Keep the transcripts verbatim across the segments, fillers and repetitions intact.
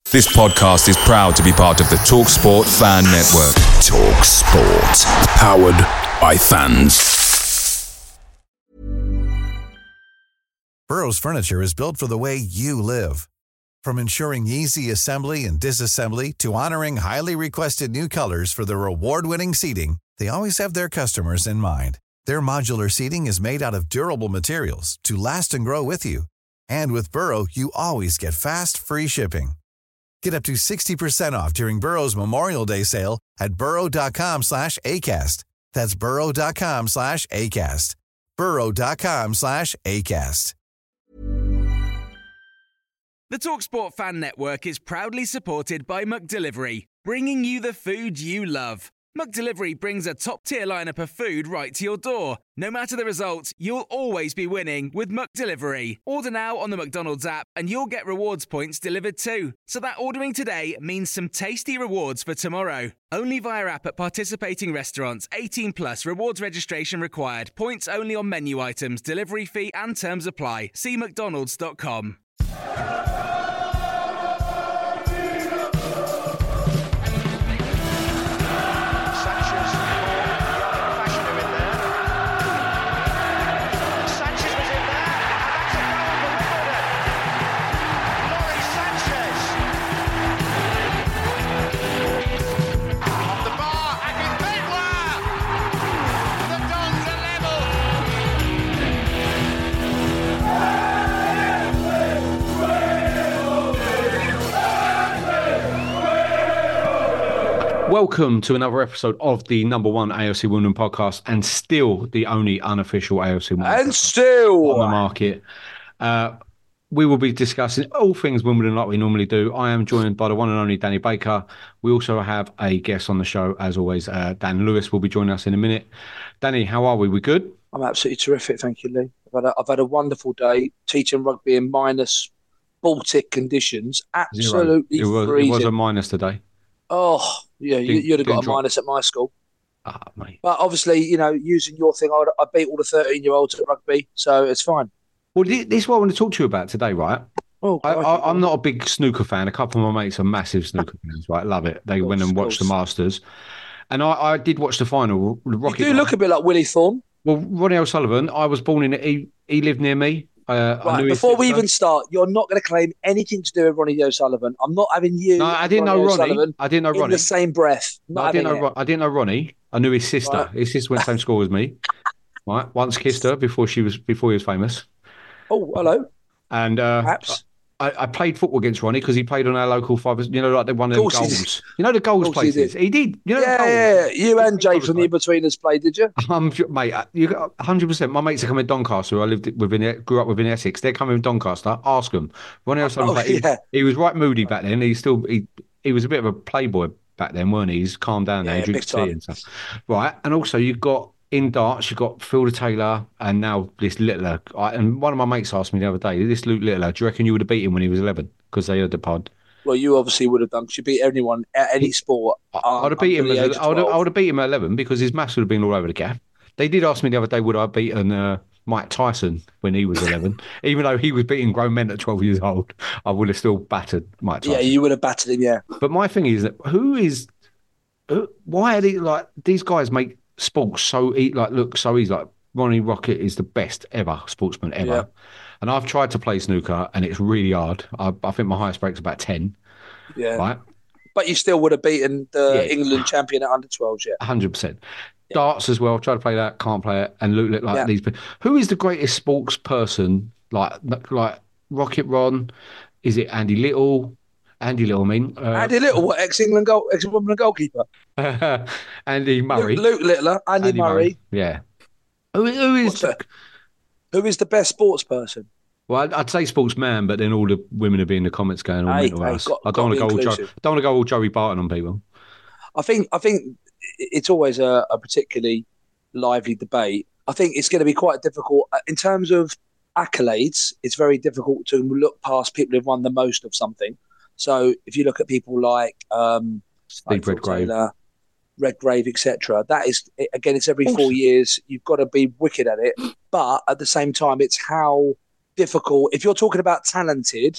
This podcast is proud to be part of the TalkSport Fan Network. TalkSport. Powered by fans. Burrow's furniture is built for the way you live. From ensuring easy assembly and disassembly to honoring highly requested new colors for their award-winning seating, they always have their customers in mind. Their modular seating is made out of durable materials to last and grow with you. And with Burrow, you always get fast, free shipping. Get up to sixty percent off during Burrow's Memorial Day sale at burrow.com slash ACAST. That's burrow.com slash ACAST. burrow.com slash ACAST. The TalkSport Fan Network is proudly supported by McDelivery, bringing you the food you love. McDelivery brings a top-tier lineup of food right to your door. No matter the result, you'll always be winning with McDelivery. Order now on the McDonald's app and you'll get rewards points delivered too. So that ordering today means some tasty rewards for tomorrow. Only via app at participating restaurants. eighteen plus rewards registration required. Points only on menu items. Delivery fee and terms apply. See mcdonalds dot com. Welcome to another episode of the number one A F C Wimbledon podcast, and still the only unofficial A F C Wimbledon and still on the market. Uh, we will be discussing all things Wimbledon like we normally do. I am joined by the one and only Danny Baker. We also have a guest on the show, as always. Uh, Dan Lewis will be joining us in a minute. Danny, how are we? We good? I'm absolutely terrific, thank you, Lee. I've had a, I've had a wonderful day teaching rugby in minus Baltic conditions. Absolutely Zero. It was, freezing. It was a minus today. Oh, yeah, you, you'd have got a drop. minus at my school. Ah, mate. But obviously, you know, using your thing, I, I beat all the thirteen-year-olds at rugby, so it's fine. Well, this is what I want to talk to you about today, right? Oh, I, I, I'm not a big snooker fan. A couple of my mates are massive snooker fans, right? Love it. They went and watched the Masters. And I, I did watch the final. Rocket you do look a bit like Willie Thorne. Well, Ronnie O'Sullivan, I was born in it. He, he lived near me. Uh, right, before we even start, you're not going to claim anything to do with Ronnie O'Sullivan. I'm not having you. No, I didn't know Ronnie. I didn't know Ronnie. In the same breath. No, I didn't know. Ron, I didn't know Ronnie. I knew his sister. Right. His sister went to the same school as me. Right, once kissed her before she was before he was famous. Oh, hello. And uh, perhaps I, I played football against Ronnie because he played on our local five. You know, like they won the goals. You know the goals places. He did. he did. You know, yeah, the goals. yeah. You and Jay from the In-Betweeners played, did you? Um, mate, you got one hundred percent. My mates are coming Doncaster. I lived within, grew up within Essex. They're coming Doncaster. Ask them. Ronnie O'Sullivan. Oh, yeah. he, he was right moody back then. He still he he was a bit of a playboy back then, weren't he? He's calmed down now. Yeah, He drinks tea and stuff. Right, and also you've got. In darts, you've got Phil Taylor and now this Littler. I, and one of my mates asked me the other day, this Luke Littler, do you reckon you would have beat him when he was eleven? Because they had the pod. Well, you obviously would have done, because you beat anyone at any sport. Um, I'd have beat him. At, I, would have, I would have beat him at eleven because his maths would have been all over the gap. They did ask me the other day, would I have beaten uh, Mike Tyson when he was eleven? Even though he was beating grown men at twelve years old, I would have still battered Mike Tyson. Yeah, you would have battered him, yeah. But my thing is that who is, who, why are they like, these guys make sports so like look so easy. Like Ronnie Rocket is the best ever sportsman ever, yeah. And I've tried to play snooker and it's really hard. I, I think my highest break's about ten. Yeah, right. But you still would have beaten the yeah. England champion at under twelves, yeah. one hundred percent. Yeah. Darts as well. Try to play that, can't play it. And Luke like yeah. these. Who is the greatest sports person? Like like Rocket Ron? Is it Andy Little? Andy Little, I mean. Uh, Andy Little, what, ex-England goal, ex-Wimbledon goalkeeper? Andy Murray. Luke, Luke Littler, Andy, Andy Murray. Murray. Yeah. Who, who is the, who is the best sports person? Well, I'd, I'd say sportsman, but then all the women would be in the comments going, "Oh, hey, mental hey, house." got, I don't want to go all Joe, don't want to go all Joey Barton on people. I think I think it's always a, a particularly lively debate. I think it's going to be quite difficult in terms of accolades. It's very difficult to look past people who've won the most of something. So if you look at people like um, Steve like Redgrave, Taylor, Redgrave, et cetera, that is again, it's every four years. You've got to be wicked at it, but at the same time, it's how difficult. If you're talking about talented,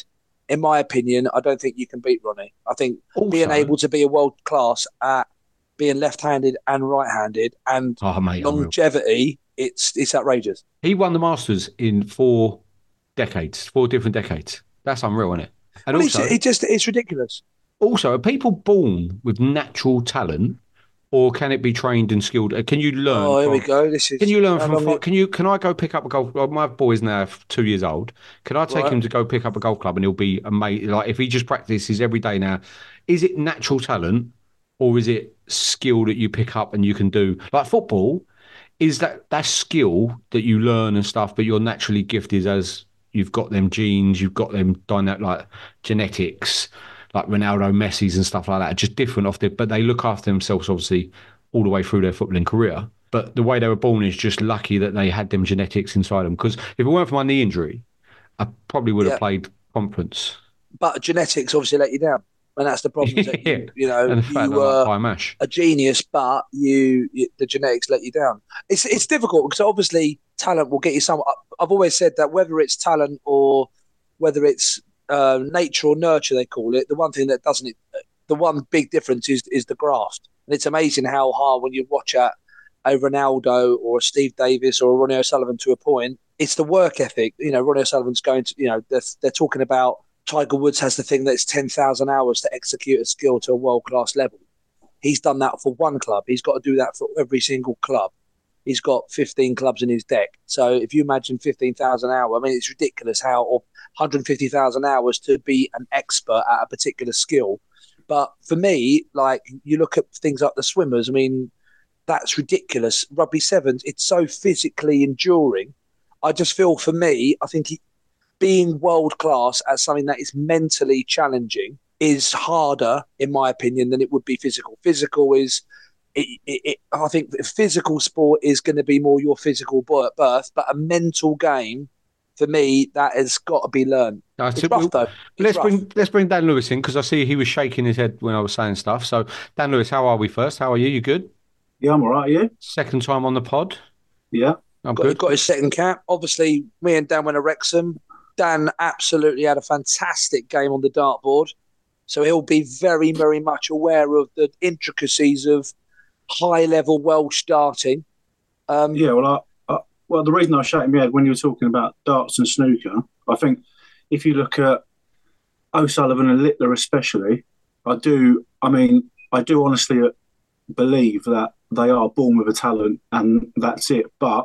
in my opinion, I don't think you can beat Ronnie. I think Also- being able to be a world class at being left-handed and right-handed and Oh, mate, unreal. longevity, it's it's outrageous. He won the Masters in four decades, four different decades. That's unreal, isn't it? And Well, also, it's, it just it's ridiculous. also, are people born with natural talent, or can it be trained and skilled? Uh, Can you learn? Oh, here from, we go. This is. Can you learn how from? long fi- it- Can you? Can I go pick up a golf? Well, my boy's now two years old. Can I take Right. him to go pick up a golf club and he'll be amazing? Like if he just practices every day now, is it natural talent or is it skill that you pick up and you can do? Like football, is that that skill that you learn and stuff, but you're naturally gifted as you've got them genes, you've got them done that like genetics, like Ronaldo, Messi's and stuff like that, just different off the, but they look after themselves obviously all the way through their footballing career. But the way they were born is just lucky that they had them genetics inside them. Because if it weren't for my knee injury, I probably would have Yeah. played conference. But genetics obviously let you down, and that's the problem. Is that Yeah. you, you know, And the fact you that I like were pie mash. a genius, but you, you the genetics let you down. It's it's difficult because obviously talent will get you some. I've always said that whether it's talent or whether it's uh, nature or nurture, they call it. The one thing that doesn't, the one big difference is is the graft, and it's amazing how hard when you watch at a Ronaldo or a Steve Davis or a Ronnie O'Sullivan to a point, it's the work ethic. You know, Ronnie O'Sullivan's going to, you know, they're, they're talking about Tiger Woods has the thing that it's ten thousand hours to execute a skill to a world-class level. He's done that for one club. He's got to do that for every single club. He's got fifteen clubs in his deck. So if you imagine fifteen thousand hours, I mean, it's ridiculous how, or one hundred fifty thousand hours to be an expert at a particular skill. But for me, like, you look at things like the swimmers, I mean, that's ridiculous. Rugby sevens, it's so physically enduring. I just feel for me, I think he, being world class at something that is mentally challenging is harder, in my opinion, than it would be physical. Physical is, it, it, it, I think physical sport is going to be more your physical birth, but a mental game, for me, that has got to be learned. No, It's so rough, we'll- though. It's Let's rough. bring let's bring Dan Lewis in because I see he was shaking his head when I was saying stuff. So Dan Lewis, how are we first? How are you? You good? Yeah, I'm all right. You? Second time on the pod. Yeah. I'm got, good. got his second cap. Obviously, me and Dan went to Wrexham. Dan absolutely had a fantastic game on the dartboard. So he'll be very, very much aware of the intricacies of high-level Welsh darting. Um, Yeah. Well, I, I, well, the reason I was shaking my head when you were talking about darts and snooker, I think if you look at O'Sullivan and Littler especially, I do. I mean, I do honestly believe that they are born with a talent, and that's it. But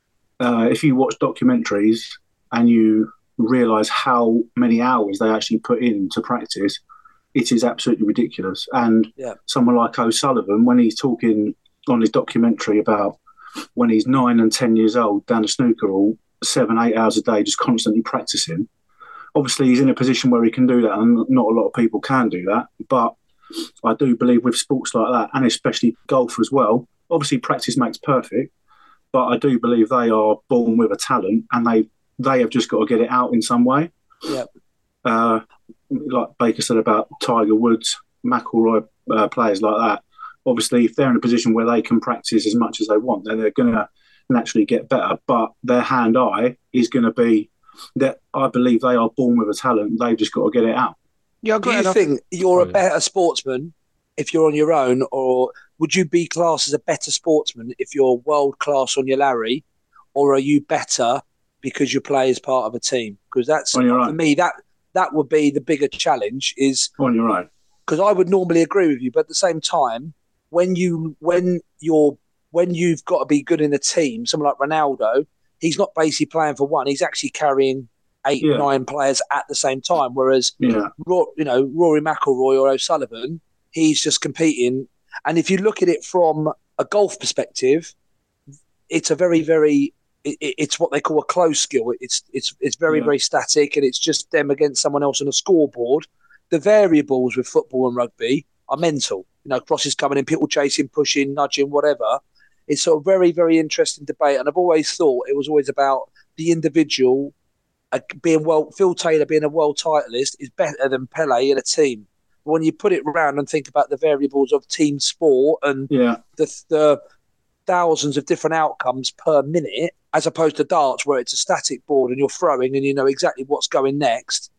uh, if you watch documentaries and you realise how many hours they actually put in to practice, it is absolutely ridiculous. And Yeah. someone like O'Sullivan, when he's talking on his documentary about when he's nine and ten years old down the snooker hall, seven, eight hours a day, just constantly practicing. Obviously, he's in a position where he can do that, and not a lot of people can do that. But I do believe with sports like that, and especially golf as well, obviously practice makes perfect, but I do believe they are born with a talent, and they they have just got to get it out in some way. Yep. Uh, like Baker said about Tiger Woods, McIlroy, uh, players like that. Obviously, if they're in a position where they can practice as much as they want, then they're going to naturally get better. But their hand-eye is going to be that I believe they are born with a talent. They've just got to get it out. Yeah, I Do got you enough- think you're Oh, a yeah. better sportsman if you're on your own, or would you be classed as a better sportsman if you're world class on your Larry, or are you better because you play as part of a team? Because that's On your for own. me that that would be the bigger challenge. Is On your own. because I would normally agree with you, but at the same time, when you when you're when you've got to be good in a team, someone like Ronaldo, he's not basically playing for one; he's actually carrying eight, Yeah. nine players at the same time. Whereas Yeah. Ro- you know, Rory McIlroy or O'Sullivan, he's just competing. And if you look at it from a golf perspective, it's a very, very, it, it's what they call a close skill. It's it's it's very, Yeah. very static, and it's just them against someone else on a scoreboard. The variables with football and rugby are mental. You know, crosses coming in, people chasing, pushing, nudging, whatever. It's sort of very, very interesting debate. And I've always thought it was always about the individual uh, being well. Phil Taylor being a world titleist is better than Pele in a team. But when you put it around and think about the variables of team sport and Yeah. the, the thousands of different outcomes per minute, as opposed to darts where it's a static board and you're throwing and you know exactly what's going next.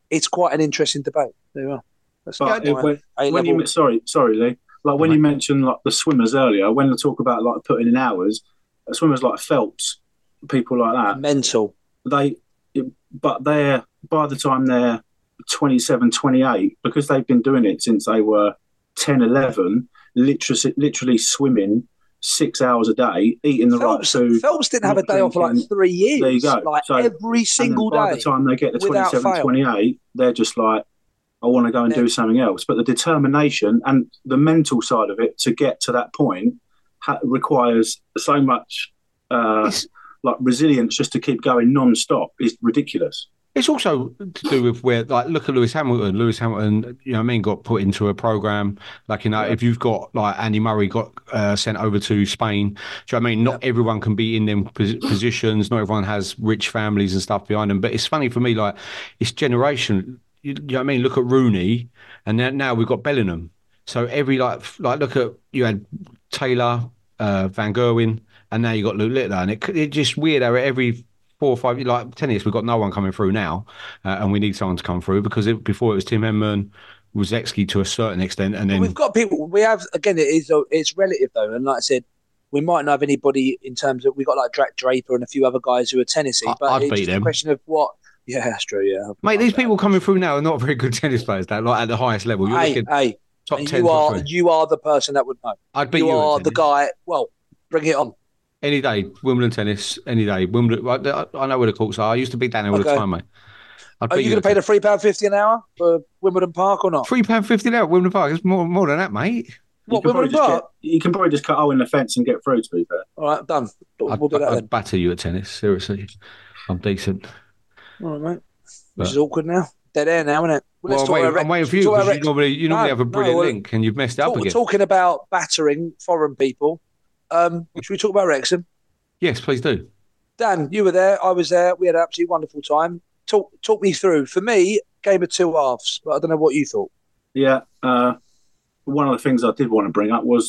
it's quite an interesting debate. There you are. That's But yeah, it, when, when you sorry, sorry, Lee. Like when you mentioned like the swimmers earlier, when they talk about like putting in hours, swimmers like Phelps, people like that, mental. They, but they're by the time they're twenty-seven, twenty-eight, because they've been doing it since they were ten, eleven, literally, literally swimming six hours a day, eating the Phelps, right food. Phelps didn't have a day off for like three years. There you go. Like so, every single by day. By the time they get to twenty-seven, twenty-eight, they're just like, I want to go and yeah. do something else. But the determination and the mental side of it to get to that point ha- requires so much uh, like resilience just to keep going non-stop is ridiculous. It's also to do with where, like, look at Lewis Hamilton. Lewis Hamilton, you know what I mean, got put into a program. Like, you know, yeah. if you've got, like, Andy Murray got uh, sent over to Spain, do you know what I mean? Not yeah. everyone can be in them pos- positions. Not everyone has rich families and stuff behind them. But it's funny for me, like, it's generation. You, you know what I mean? Look at Rooney, and then now we've got Bellingham. So every, like, like look at, you had Taylor, uh, Van Gerwen, and now you got Luke Littler. And it, it's just weird how every four or five, like tennis, we've got no one coming through now, uh, and we need someone to come through because it, before it was Tim Henman, Rosecki to a certain extent, and then we've got people. We have again. It is it's relative though, and like I said, we might not have anybody in terms of we've got like Jack Draper and a few other guys who are tennisy, but I'd it's beat just them. a question of what. Yeah, that's true. Yeah, mate, these people coming through now are not very good tennis players. That like at the highest level. You're hey, looking hey, top ten. You are you are the person that would know. I'd beat you. You are the guy. Well, bring it on. Any day, Wimbledon tennis, any day. Wimbledon. I know where the courts are. I used to beat Danny all okay. the time, mate. I'd are you going to pay the three pound fifty an hour for Wimbledon Park or not? Three pound fifty an hour at Wimbledon Park. It's more more than that, mate. What Wimbledon Park? Get, you can probably just cut hole in the fence and get through. To be fair. All right, done. We'll I'd, do that I'd then. batter you at tennis. Seriously, I'm decent. All right, mate. This is awkward now. Dead air now, isn't it? Well, well wait, I'm waiting for you because you normally you normally no, have a brilliant no, well, link and you've messed it talk, up again. Talking about battering foreign people, um, should we talk about Wrexham? Yes, please do. Dan, you were there. I was there. We had an absolutely wonderful time. Talk, talk me through. For me, game of two halves, but I don't know what you thought. Yeah, uh, one of the things I did want to bring up was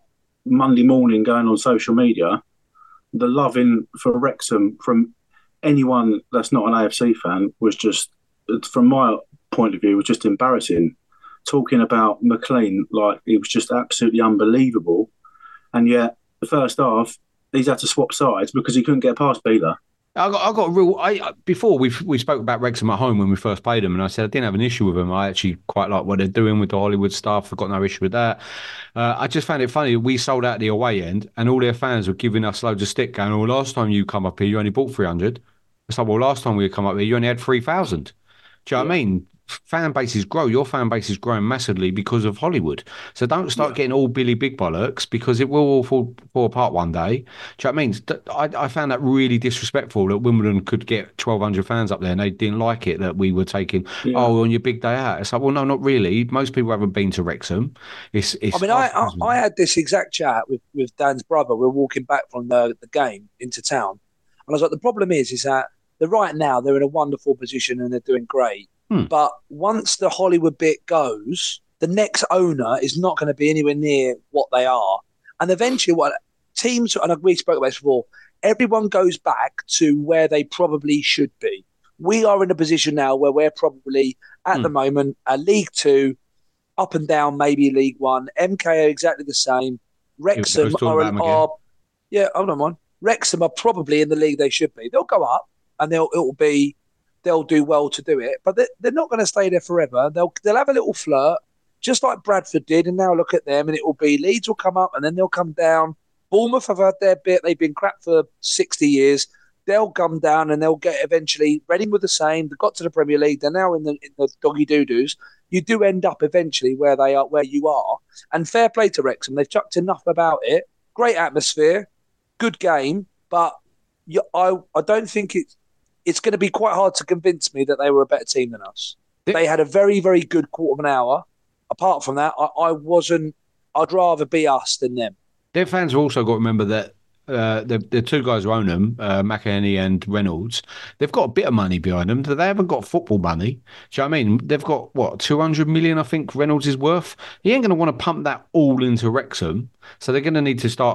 Monday morning going on social media, the loving for Wrexham from anyone that's not an A F C fan was just, from my point of view, was just embarrassing. Talking about McLean like it was just absolutely unbelievable, and yet the first half he's had to swap sides because he couldn't get past Beeler. I got, I got a real. I before we we spoke about Wrexham at home when we first played them, and I said I didn't have an issue with them. I actually quite like what they're doing with the Hollywood stuff. I've got no issue with that. Uh, I just found it funny. We sold out the away end, and all their fans were giving us loads of stick, going, "Oh, last time you come up here, you only bought three hundred." It's like, well, last time we come up here, you only had three thousand. Do you know yeah. what I mean? Fan bases grow. Your fan base is growing massively because of Hollywood. So don't start yeah. getting all Billy Big Bollocks because it will all fall, fall apart one day. Do you know what I mean? I, I found that really disrespectful that Wimbledon could get twelve hundred fans up there and they didn't like it that we were taking, yeah. oh, on your big day out. It's like, well, no, not really. Most people haven't been to Wrexham. It's, it's I mean, I, I, I had this exact chat with, with Dan's brother. We we're walking back from the, the game into town. And I was like, the problem is, is that they're right now, they're in a wonderful position and they're doing great. Hmm. But once the Hollywood bit goes, the next owner is not going to be anywhere near what they are. And eventually, what teams, and we spoke about this before, everyone goes back to where they probably should be. We are in a position now where we're probably, at hmm. the moment, a League Two, up and down, maybe League One. M K are exactly the same. Wrexham are, an, are yeah, hold on, man. Wrexham are probably in the league they should be. They'll go up, and they'll it'll be. They'll do well to do it, but they're not going to stay there forever. They'll they'll have a little flirt, just like Bradford did, and now look at them, and it will be Leeds will come up, and then they'll come down. Bournemouth have had their bit; they've been crap for sixty years. They'll come down, and they'll get eventually. Reading were the same. They got to the Premier League. They're now in the in the doggy doo doos. You do end up eventually where they are, where you are. And fair play to Wrexham; they've chucked enough about it. Great atmosphere, good game, but you, I I don't think it's. It's going to be quite hard to convince me that they were a better team than us. Yeah. They had a very, very good quarter of an hour. Apart from that, I, I wasn't... I'd rather be us than them. Their fans have also got to remember that uh, the, the two guys who own them, uh, McEnany and Reynolds, they've got a bit of money behind them. They haven't got football money. Do you know what I mean? They've got, what, two hundred million, I think, Reynolds is worth? He ain't going to want to pump that all into Wrexham. So they're going to need to start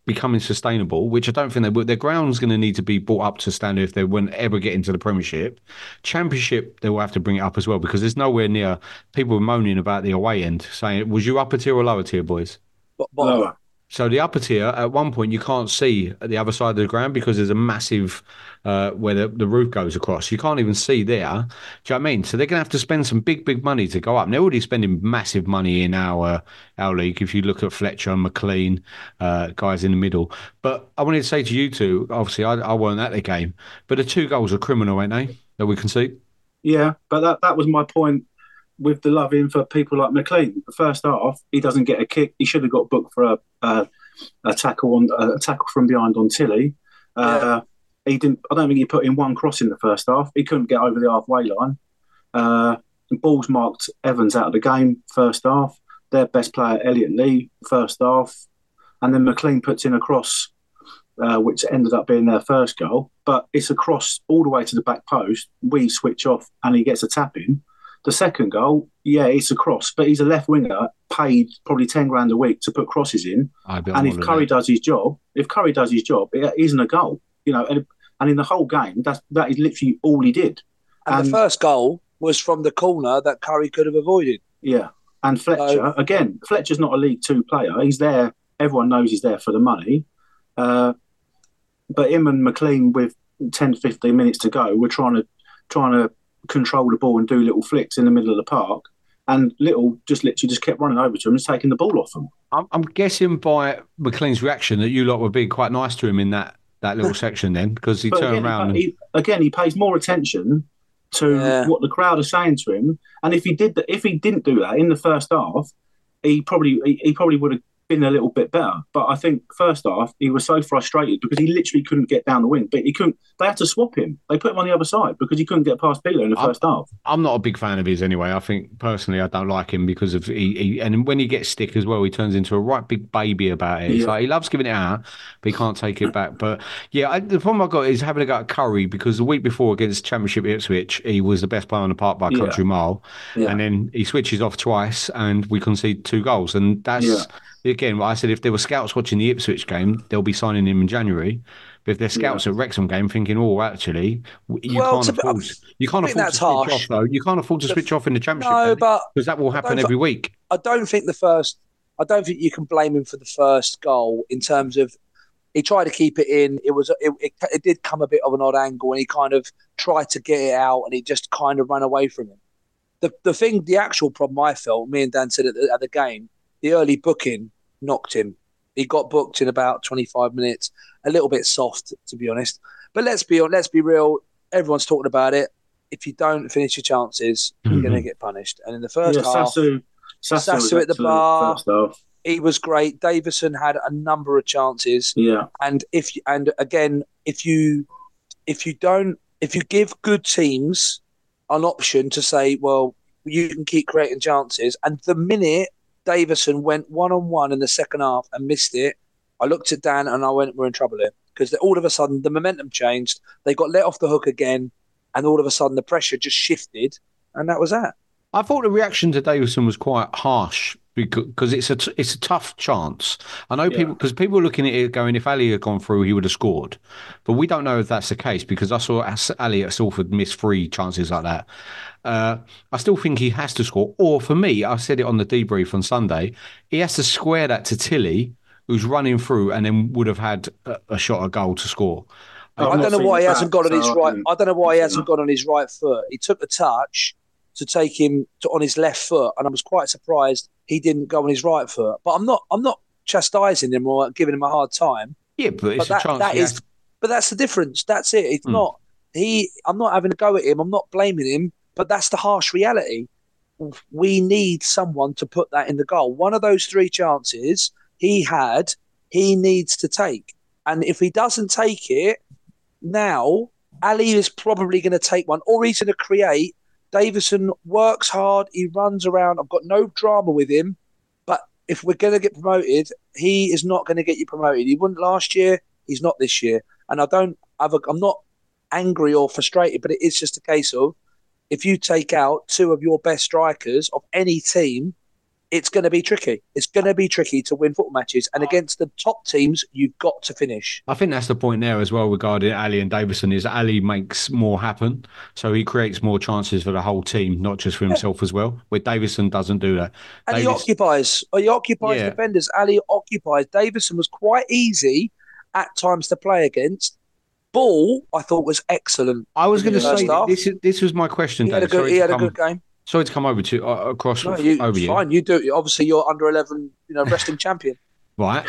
becoming sustainable, which I don't think they will. Their ground's going to need to be brought up to standard if they wouldn't ever get into the Premiership. Championship, they will have to bring it up as well because there's nowhere near. People were moaning about the away end, saying, was you upper tier or lower tier, boys? Lower. So the upper tier, at one point, you can't see at the other side of the ground because there's a massive uh, where the, the roof goes across. You can't even see there. Do you know what I mean? So they're going to have to spend some big, big money to go up. And they're already spending massive money in our our league. If you look at Fletcher and McLean, uh, guys in the middle. But I wanted to say to you two, obviously, I, I weren't at the game, but the two goals are criminal, ain't they? That we can see. Yeah, but that, that was my point with the love in for people like McLean. The first half, he doesn't get a kick. He should have got booked for a a, a tackle on a tackle from behind on Tilly. Uh, yeah. He didn't. I don't think he put in one cross in the first half. He couldn't get over the halfway line. Uh, balls marked Evans out of the game first half. Their best player, Elliot Lee, first half, and then McLean puts in a cross, uh, which ended up being their first goal. But it's a cross all the way to the back post. We switch off, and he gets a tap in. The second goal, yeah, it's a cross, but he's a left winger paid probably ten grand a week to put crosses in. And if Curry does his job, if Curry does his job, it isn't a goal, you know. And, and in the whole game, that's that is literally all he did. And, and the first goal was from the corner that Curry could have avoided. Yeah, and Fletcher so, again. Fletcher's not a League Two player. He's there. Everyone knows he's there for the money. Uh, but him and McLean with ten, fifteen minutes to go, we're trying to trying to. control the ball and do little flicks in the middle of the park, and Little just literally just kept running over to him and taking the ball off him. I'm, I'm guessing by McLean's reaction that you lot were being quite nice to him in that, that little section then, because he but turned again, around. He, and... Again, he pays more attention to yeah. what the crowd are saying to him, and if he did, that, if he didn't do that in the first half, he probably he, he probably would have been a little bit better. But I think first half he was so frustrated because he literally couldn't get down the wing. But he couldn't. They had to swap him. They put him on the other side because he couldn't get past Pilo in the I'm, first half. I'm not a big fan of his anyway. I think personally I don't like him because of he, he and when he gets stick as well, he turns into a right big baby about it. It's yeah. like he loves giving it out, but he can't take it back. But yeah, I, the problem I got is having a go at Curry because the week before against Championship Ipswich, he was the best player on the park by a country yeah. mile, yeah. and then he switches off twice and we concede two goals, and that's. Yeah. Again, I said if there were scouts watching the Ipswich game, they'll be signing him in January. But if they're scouts yeah. at Wrexham game, thinking, "Oh, actually, you well, can't afford, you can't afford to switch harsh. off, though. You can't afford to switch off in the Championship, no, but because that will happen every week." I don't think the first. I don't think you can blame him for the first goal in terms of he tried to keep it in. It was it, it, it did come a bit of an odd angle, and he kind of tried to get it out, and it just kind of ran away from him. The the thing, the actual problem I felt, me and Dan said at the, at the game. The early booking knocked him. He got booked in about twenty-five minutes. A little bit soft, to be honest. But let's be let's be real. Everyone's talking about it. If you don't finish your chances, mm-hmm. you're going to get punished. And in the first yeah, half, Sasu, Sasu, Sasu at the bar, he was great. Davison had a number of chances. Yeah. And if you, and again, if you if you don't if you give good teams an option to say, well, you can keep creating chances, and the minute Davison went one-on-one in the second half and missed it, I looked at Dan and I went, we're in trouble here. Because all of a sudden, the momentum changed. They got let off the hook again, and all of a sudden, the pressure just shifted, and that was that. I thought the reaction to Davison was quite harsh because it's a t- it's a tough chance. I know yeah. people because people were looking at it going, if Ali had gone through, he would have scored, but we don't know if that's the case because I saw Ali at Salford miss three chances like that. Uh, I still think he has to score. Or for me, I said it on the debrief on Sunday, he has to square that to Tilly, who's running through and then would have had a, a shot, a goal to score. I, I don't know why he hasn't got on his right. I don't know why he hasn't got on his right foot. He took the touch to take him to, on his left foot, and I was quite surprised he didn't go on his right foot. But I'm not. I'm not chastising him or giving him a hard time. Yeah, but it's but that, a chance. That is, to... But that's the difference. That's it. It's mm. not he. I'm not having a go at him. I'm not blaming him. But that's the harsh reality. We need someone to put that in the goal. One of those three chances he had, he needs to take. And if he doesn't take it, now Ali is probably going to take one, or he's going to create. Davison works hard. He runs around. I've got no drama with him. But if we're going to get promoted, he is not going to get you promoted. He wasn't last year. He's not this year. And I don't have a, I'm not angry or frustrated, but it is just a case of, if you take out two of your best strikers of any team, it's going to be tricky. It's going to be tricky to win football matches. And against the top teams, you've got to finish. I think that's the point there as well regarding Ali and Davison is Ali makes more happen. So he creates more chances for the whole team, not just for himself yeah. as well, where Davison doesn't do that. And Davis, he occupies. Or he occupies yeah. defenders. Ali occupies. Davison was quite easy at times to play against. Ball, I thought, was excellent. I was going to say, this, is, this was my question, He had, Dave. a good, he had a good game. Sorry to come over to uh, across no, you, over you. Fine, you do. Obviously, you're under eleven, you know, wrestling champion. Right.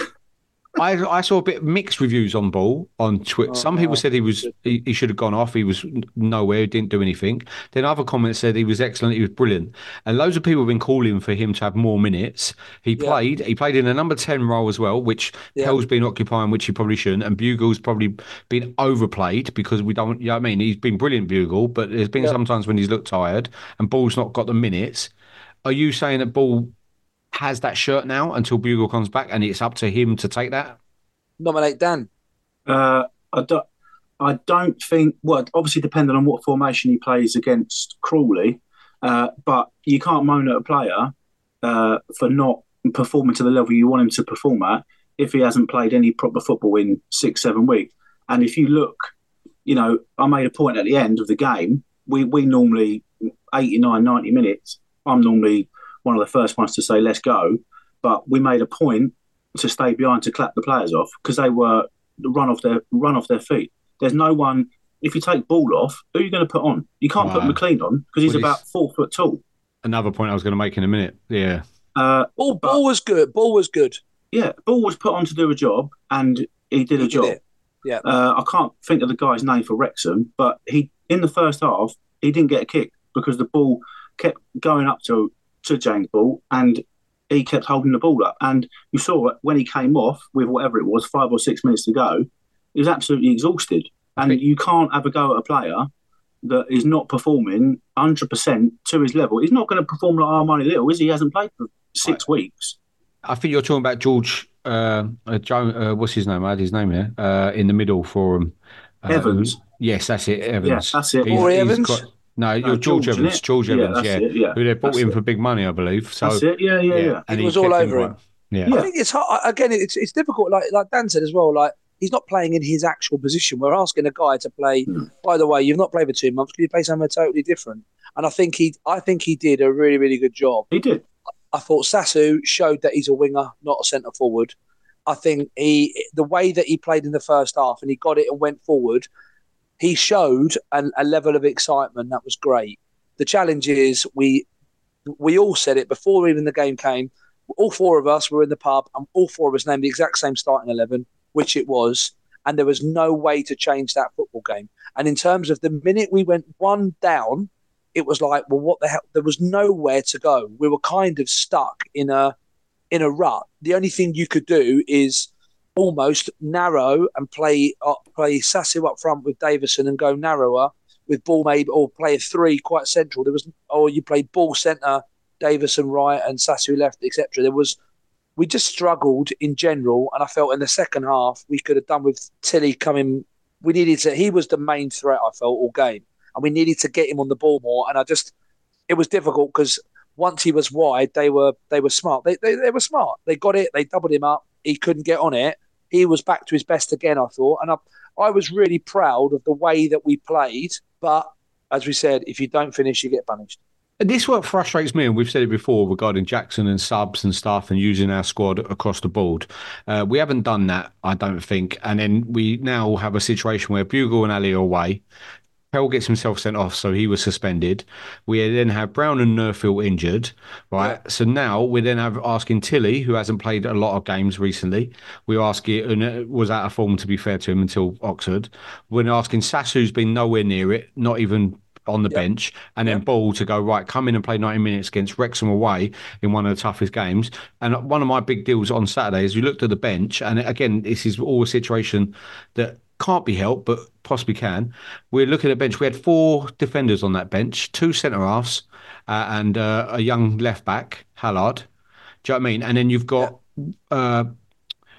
I I saw a bit mixed reviews on Ball on Twitter. Oh, Some people said he was he, he should have gone off. He was nowhere. He didn't do anything. Then other comments said he was excellent. He was brilliant. And loads of people have been calling for him to have more minutes. He yeah. played. He played in a number ten role as well, which yeah. Pell's been occupying, which he probably shouldn't. And Bugle's probably been overplayed because we don't. You know what I mean? He's been brilliant, Bugle, but there's been yeah. sometimes when he's looked tired and Ball's not got the minutes. Are you saying that Ball has that shirt now until Bugle comes back, and it's up to him to take that? Nominate Dan. Uh, I don't. I don't think. Well, obviously, depending on what formation he plays against Crawley, uh, but you can't moan at a player uh, for not performing to the level you want him to perform at if he hasn't played any proper football in six, seven weeks. And if you look, you know, I made a point at the end of the game. We we normally eighty-nine, ninety minutes. I'm normally one of the first ones to say let's go, but we made a point to stay behind to clap the players off because they were run off their run off their feet. There's no one. If you take Ball off, who are you going to put on? You can't wow. put McLean on because he's well, about four foot tall. Another point I was going to make in a minute. Yeah. Uh, Ball, but, Ball was good. Ball was good. Yeah, Ball was put on to do a job, and he did he a job. Did yeah. Uh, I can't think of the guy's name for Wrexham, but he in the first half he didn't get a kick because the ball kept going up to to James Ball, and he kept holding the ball up. And you saw it when he came off with whatever it was, five or six minutes to go, he was absolutely exhausted. And you can't have a go at a player that is not performing one hundred percent to his level. He's not going to perform like Armani Little, is he? He hasn't played for six right. weeks. I think you're talking about George, uh, uh, Joe, uh, what's his name? I had his name here, uh, in the middle for him. Uh, Evans. Yes, that's it, Evans. Yeah, that's it. He's, Rory Evans? Got, no, no, you're George, George Evans. George yeah, Evans, yeah. It, yeah. Who they bought that's him it. for big money, I believe. So, that's it, yeah, yeah, yeah. yeah. And it was all over him. him. Yeah. I think it's hard. Again, it's it's difficult. Like like Dan said as well. Like he's not playing in his actual position. We're asking a guy to play. Mm. By the way, you've not played for two months. Can you play somewhere totally different? And I think he, I think he did a really really good job. He did. I thought Sasu showed that he's a winger, not a centre forward. I think he, the way that he played in the first half and he got it and went forward, he showed an, a level of excitement that was great. The challenge is we we all said it before even the game came. All four of us were in the pub and all four of us named the exact same starting eleven, which it was, and there was no way to change that football game. And in terms of the minute we went one down, it was like, well, what the hell? There was nowhere to go. We were kind of stuck in a in a rut. The only thing you could do is almost narrow and play uh, play Sasu up front with Davison and go narrower with Ball maybe, or play a three quite central. There was, or you played Ball centre, Davison right, and Sasu left, et cetera. There was, we just struggled in general, and I felt in the second half we could have done with Tilly coming. We needed to. He was the main threat. I felt all game, and we needed to get him on the ball more. And I just, it was difficult because once he was wide, they were they were smart. They, they they were smart. They got it. They doubled him up. He couldn't get on it. He was back to his best again, I thought, and I I was really proud of the way that we played. But as we said, if you don't finish, you get punished. And this what frustrates me, and we've said it before regarding Jackson and subs and stuff and using our squad across the board. Uh, we haven't done that, I don't think. And then we now have a situation where Bugle and Ali are away. Pell gets himself sent off, so he was suspended. We then have Brown and Nerfield injured, right? Yeah. So now we then have asking Tilly, who hasn't played a lot of games recently. We ask it, and it was out of form, to be fair to him, until Oxford. We're asking Sasu, who's been nowhere near it, not even on the yep. bench, and then yep. Ball to go, right, come in and play ninety minutes against Wrexham away in one of the toughest games. And one of my big deals on Saturday is we looked at the bench, and again, this is all a situation that can't be helped, but possibly can. We're looking at the bench. We had four defenders on that bench, two centre-halves, uh, and uh, a young left-back, Hallard. Do you know what I mean? And then you've got... Yeah. Uh,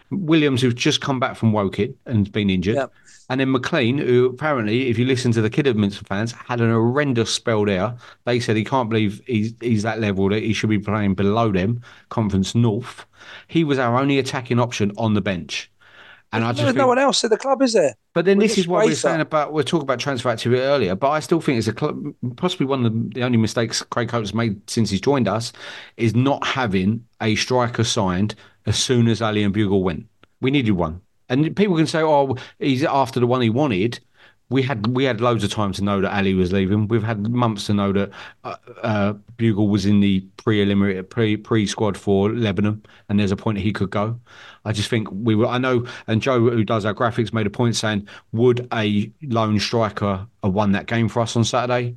Williams, who's just come back from Woking and been injured. Yep. And then McLean, who apparently, if you listen to the Kidderminster fans, had an horrendous spell there. They said he can't believe he's, he's that level, that he should be playing below them, Conference North. He was our only attacking option on the bench. And I just There's think, no one else at the club, is there? But then we're this is what we we're saying up. about, we're talking about transfer activity earlier, but I still think it's a club, possibly one of the, the only mistakes Craig Coates made since he's joined us is not having a striker signed as soon as Ali and Bugle went. We needed one. And people can say, oh, he's after the one he wanted. We had we had loads of time to know that Ali was leaving. We've had months to know that uh, uh, Bugle was in the pre-eliminated pre pre squad for Lebanon, and there's a point that he could go. I just think we were. I know, and Joe, who does our graphics, made a point saying, would a lone striker have won that game for us on Saturday?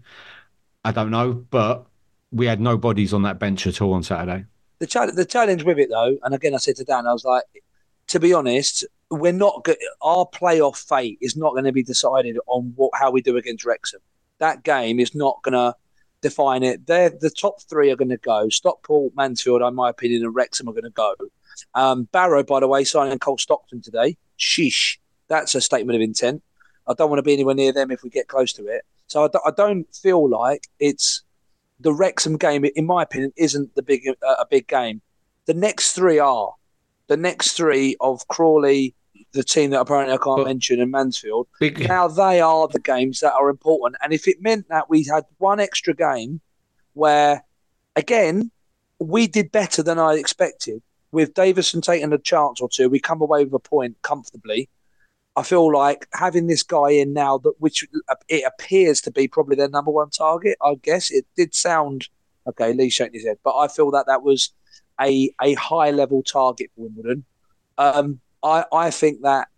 I don't know, but we had no bodies on that bench at all on Saturday. The challenge, the challenge with it though, and again, I said to Dan, I was like, to be honest, we're not good. Our playoff fate is not going to be decided on what how we do against Wrexham. That game is not going to define it. They're, the top three are going to go. Stockport, Mansfield, in my opinion, and Wrexham are going to go. Um, Barrow, by the way, signing Cole Stockton today. Sheesh, that's a statement of intent. I don't want to be anywhere near them if we get close to it. So I, d- I don't feel like it's the Wrexham game. In my opinion, isn't the big uh, a big game. The next three are. The next three of Crawley, the team that apparently I can't but mention, and Mansfield, big. Now they are the games that are important. And if it meant that we had one extra game where, again, we did better than I expected, with Davison taking a chance or two, we come away with a point comfortably. I feel like having this guy in now, that which it appears to be probably their number one target, I guess. It did sound, okay, Lee's shaking his head, but I feel that that was a a high level target for Wimbledon. Um, I I think that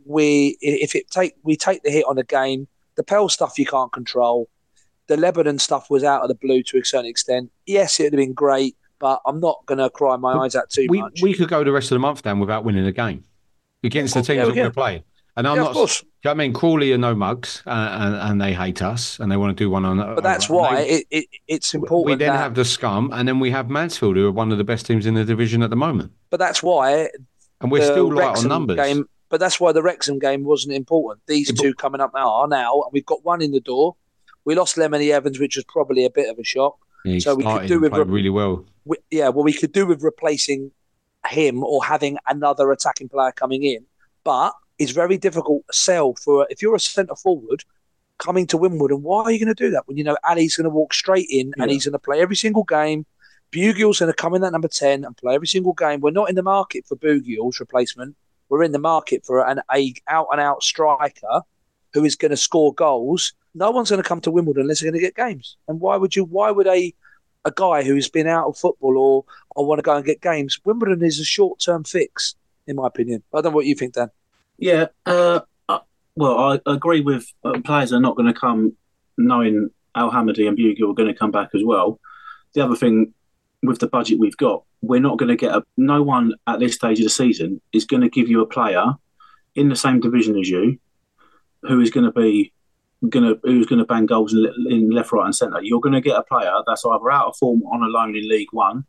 we if it take we take the hit on a game, the Pell stuff you can't control. The Lebanon stuff was out of the blue to a certain extent. Yes, it would have been great, but I'm not going to cry my eyes out too we, much. We could go the rest of the month down without winning a game against the teams yeah, that we're playing. And I'm yeah, not. Do you know what I mean? Crawley are no mugs, uh, and, and they hate us, and they want to do one on. But that's on, why they, it, it, it's important. We then that, have the Scum, and then we have Mansfield, who are one of the best teams in the division at the moment. But that's why. And we're still light on numbers. Game, but that's why the Wrexham game wasn't important. These yeah, two but, coming up now are now, and we've got one in the door. We lost Lemony Evans, which was probably a bit of a shock. Yeah, so we could do with re- really well. We, yeah, well, we could do with replacing him or having another attacking player coming in, but. It's very difficult to sell for if you're a centre forward coming to Wimbledon. Why are you going to do that when you know Ali's going to walk straight in and yeah. he's going to play every single game? Bugle's going to come in at number ten and play every single game. We're not in the market for Bugle's replacement. We're in the market for an a out and out striker who is going to score goals. No one's going to come to Wimbledon unless they're going to get games. And why would you? Why would a a guy who's been out of football or or want to go and get games? Wimbledon is a short term fix, in my opinion. I don't know what you think, Dan. Yeah, uh, uh, well, I agree with uh, players are not going to come knowing Al Hamadi and Bugle are going to come back as well. The other thing, with the budget we've got, we're not going to get a. No one at this stage of the season is going to give you a player in the same division as you who is going to be going to who's going to bang goals in, in left, right, and centre. You're going to get a player that's either out of form on a loan in League One,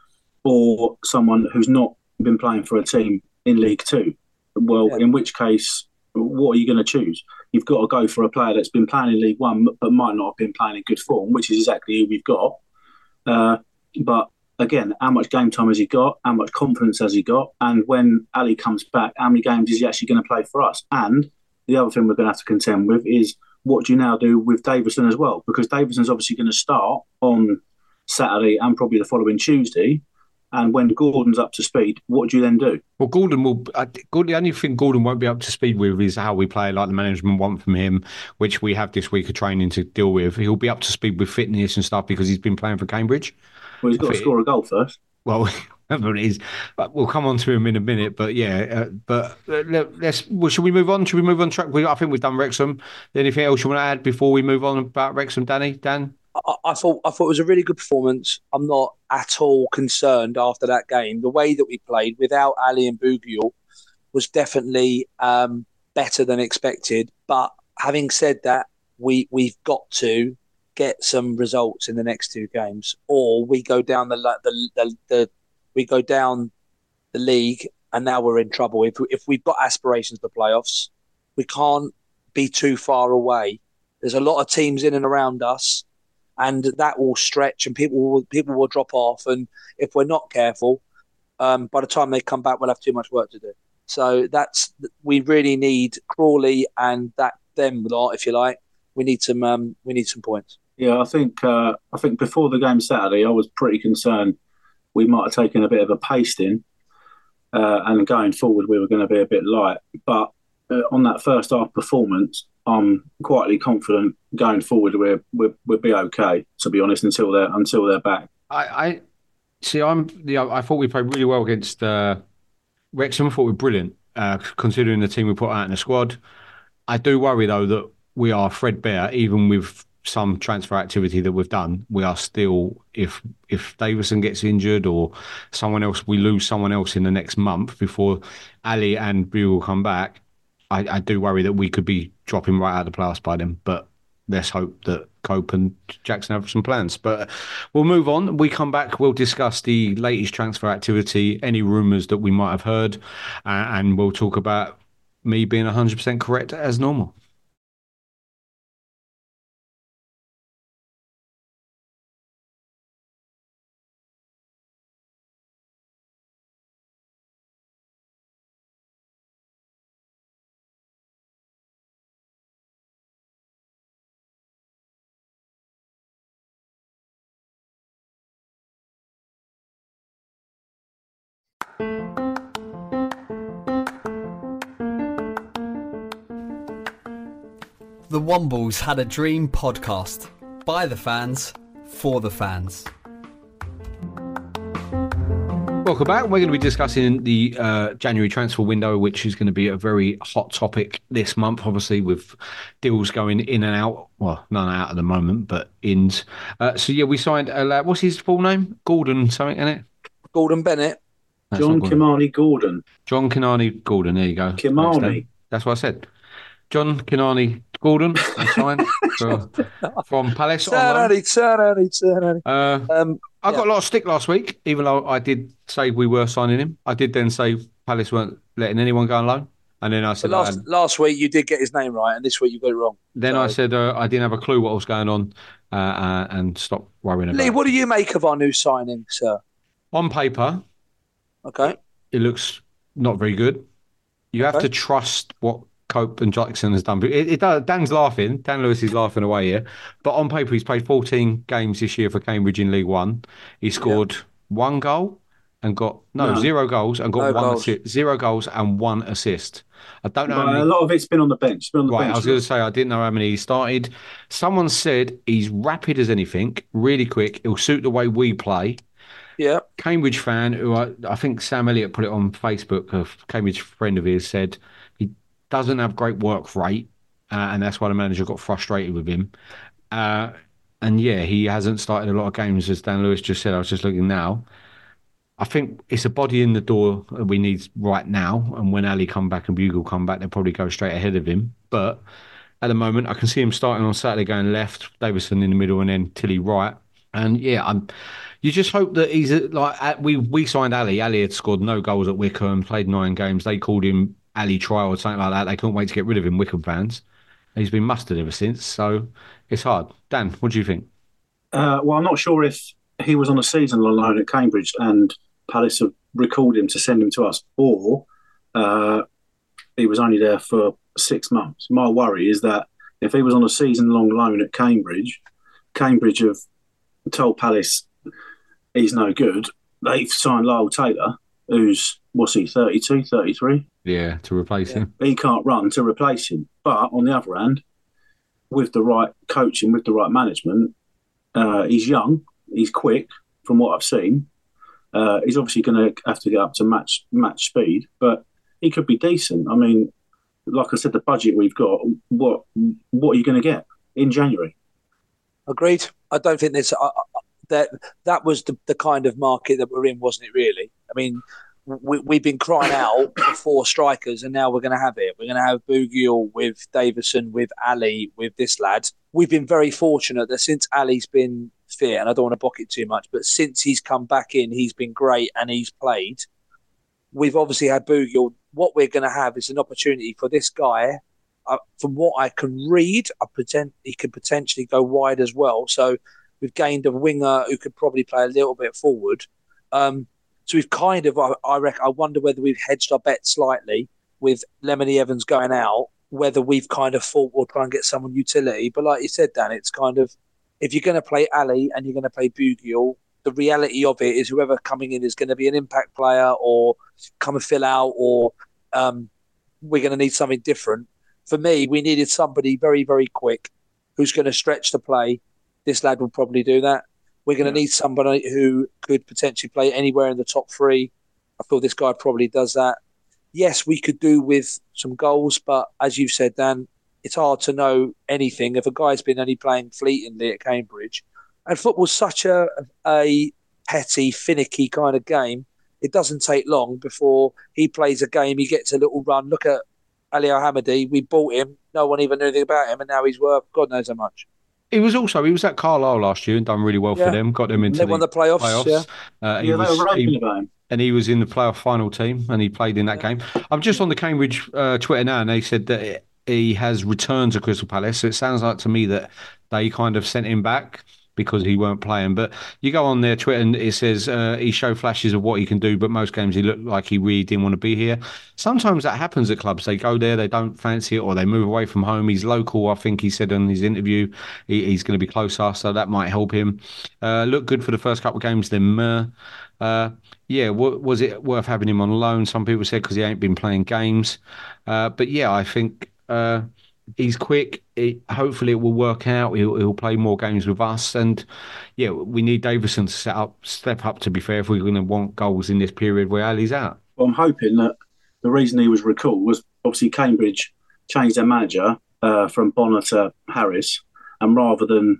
or someone who's not been playing for a team in League Two. Well, yeah. In which case, what are you going to choose? You've got to go for a player that's been playing in League One but might not have been playing in good form, which is exactly who we've got. Uh, but again, how much game time has he got? How much confidence has he got? And when Ali comes back, how many games is he actually going to play for us? And the other thing we're going to have to contend with is what do you now do with Davison as well? Because Davison's obviously going to start on Saturday and probably the following Tuesday. And when Gordon's up to speed, what do you then do? Well, Gordon will. Uh, the only thing Gordon won't be up to speed with is how we play, like the management want from him, which we have this week of training to deal with. He'll be up to speed with fitness and stuff because he's been playing for Cambridge. Well, he's got to score a goal first. Well, whatever it is, but we'll come on to him in a minute. But yeah, uh, but let's. Well, should we move on? Should we move on track? We, I think we've done Wrexham. Anything else you want to add before we move on about Wrexham, Danny? Dan? I, I thought I thought it was a really good performance. I'm not at all concerned after that game. The way that we played without Ali and Bugle was definitely um, better than expected. But having said that, we we've got to get some results in the next two games, or we go down the the the, the we go down the league and now we're in trouble. If if we've got aspirations for playoffs, we can't be too far away. There's a lot of teams in and around us, and that will stretch, and people will, people will drop off. And if we're not careful, um, by the time they come back, we'll have too much work to do. So that's we really need Crawley and that them lot, if you like. We need some um, we need some points. Yeah, I think uh, I think before the game Saturday, I was pretty concerned we might have taken a bit of a pasting, uh, and going forward we were going to be a bit light. But uh, on that first half performance, I'm quietly confident going forward we're, we're we'll be okay. To be honest, until they're until they're back. I, I see. I'm. Yeah, I thought we played really well against uh, Wrexham. I thought we were brilliant, uh, considering the team we put out in the squad. I do worry though that we are threadbare, even with some transfer activity that we've done. We are still, if if Davison gets injured or someone else, we lose someone else in the next month before Ali and Bugle come back. I, I do worry that we could be dropping right out of the playoffs by then. But let's hope that Cope and Jackson have some plans. But we'll move on. We come back, we'll discuss the latest transfer activity, any rumours that we might have heard, uh, and we'll talk about me being one hundred percent correct as normal. The Wombles Had a Dream podcast. By the fans, for the fans. Welcome back. We're going to be discussing the uh, January transfer window, which is going to be a very hot topic this month, obviously, with deals going in and out. Well, none out at the moment, but ins. Uh, so, yeah, we signed, a lad. What's his full name? Gordon something, isn't it? Gordon Bennett. That's John Kimani Gordon. John Kinani Gordon, there you go. Kimani. That's what I said. John Kinani Gordon, signed for, from Palace. Turn turn turn Uh, um, I got yeah. a lot of stick last week, even though I did say we were signing him. I did then say Palace weren't letting anyone go on loan. And then I said... But last, last week you did get his name right, and this week you got it wrong. Then so. I said uh, I didn't have a clue what was going on uh, uh, and stopped worrying about Lee, it. what do you make of our new signing, sir? On paper, okay, it looks not very good. You okay. have to trust what Cope and Jackson has done. It, it does, Dan's laughing. Dan Lewis is laughing away here. But on paper, he's played fourteen games this year for Cambridge in League One. He scored yeah. one goal and got no, no zero goals and got no one goals. assist. Zero goals and one assist. I don't know. Well, how many... A lot of it's been on the bench. Been on the right, bench. I was going to say I didn't know how many he started. Someone said he's rapid as anything, really quick. He'll suit the way we play. Yeah. Cambridge fan, who I, I think Sam Elliott put it on Facebook, a Cambridge friend of his, said he doesn't have great work rate, uh, and that's why the manager got frustrated with him. Uh, and yeah, he hasn't started a lot of games, as Dan Lewis just said. I was just looking now. I think it's a body in the door that we need right now. And when Ali come back and Bugle come back, they'll probably go straight ahead of him. But at the moment, I can see him starting on Saturday going left, Davison in the middle, and then Tilly right. And yeah, I'm. You just hope that he's like we we signed Ali. Ali had scored no goals at Wickham, played nine games. They called him Ali Trial or something like that. They couldn't wait to get rid of him, Wickham fans. He's been mustard ever since, so it's hard. Dan, what do you think? Uh, well, I'm not sure if he was on a season-long loan at Cambridge and Palace have recalled him to send him to us, or uh, he was only there for six months. My worry is that if he was on a season-long loan at Cambridge, Cambridge have told Palace he's no good. They've signed Lyle Taylor, who's, what's he, thirty-two, thirty-three? Yeah, to replace yeah. him. He can't run to replace him. But on the other hand, with the right coaching, with the right management, uh, he's young, he's quick, from what I've seen. Uh, he's obviously going to have to get up to match match speed, but he could be decent. I mean, like I said, the budget we've got, what what are you going to get in January? Agreed. I don't think there's uh, that. That was the, the kind of market that we're in, wasn't it? Really. I mean, we, we've been crying out for four strikers, and now we're going to have it. We're going to have Bugiel with Davison, with Ali, with this lad. We've been very fortunate that since Ali's been fit, and I don't want to bock it too much, but since he's come back in, he's been great and he's played. we've obviously had Bougiel. What we're going to have is an opportunity for this guy. Uh, from what I can read, I pretend he could potentially go wide as well. So we've gained a winger who could probably play a little bit forward. Um, so we've kind of, I, I reckon, I wonder whether we've hedged our bet slightly with Lemony Evans going out, whether we've kind of thought we'll try and get someone utility. But like you said, Dan, it's kind of, if you're going to play Ali and you're going to play Bougiel, the reality of it is whoever coming in is going to be an impact player or come and fill out, or um, we're going to need something different. For me, we needed somebody very, very quick who's going to stretch the play. This lad will probably do that. We're going to yeah. need somebody who could potentially play anywhere in the top three. I feel this guy probably does that. Yes, we could do with some goals, but as you've said, Dan, it's hard to know anything if a guy's been only playing fleetingly at Cambridge. And football's such a, a petty, finicky kind of game. It doesn't take long before he plays a game, he gets a little run. Look at Ali Al-Hamadi, we bought him. No one even knew anything about him, and now he's worth God knows how much. He was also he was at Carlisle last year and done really well yeah. for them. Got them into they the, won the playoffs. playoffs. Yeah, uh, he yeah was, they were raving he, about him. And he was in the playoff final team, and he played in that yeah. game. I'm just on the Cambridge uh, Twitter now, and they said that he has returned to Crystal Palace. So it sounds like to me that they kind of sent him back because he weren't playing. But you go on their Twitter and it says uh, he showed flashes of what he can do, but most games he looked like he really didn't want to be here. Sometimes that happens at clubs. They go there, they don't fancy it, or they move away from home. He's local, I think he said in his interview. He, he's going to be closer, so that might help him. Uh, looked good for the first couple of games, then uh, uh, yeah, w- was it worth having him on loan? Some people said because he ain't been playing games. Uh, but yeah, I think... Uh, He's quick. It, hopefully, it will work out. He'll, he'll play more games with us, and yeah, we need Davison to set up, step up. To be fair, if we're going to want goals in this period where Ali's out. Well, I'm hoping that the reason he was recalled was obviously Cambridge changed their manager uh, from Bonner to Harris, and rather than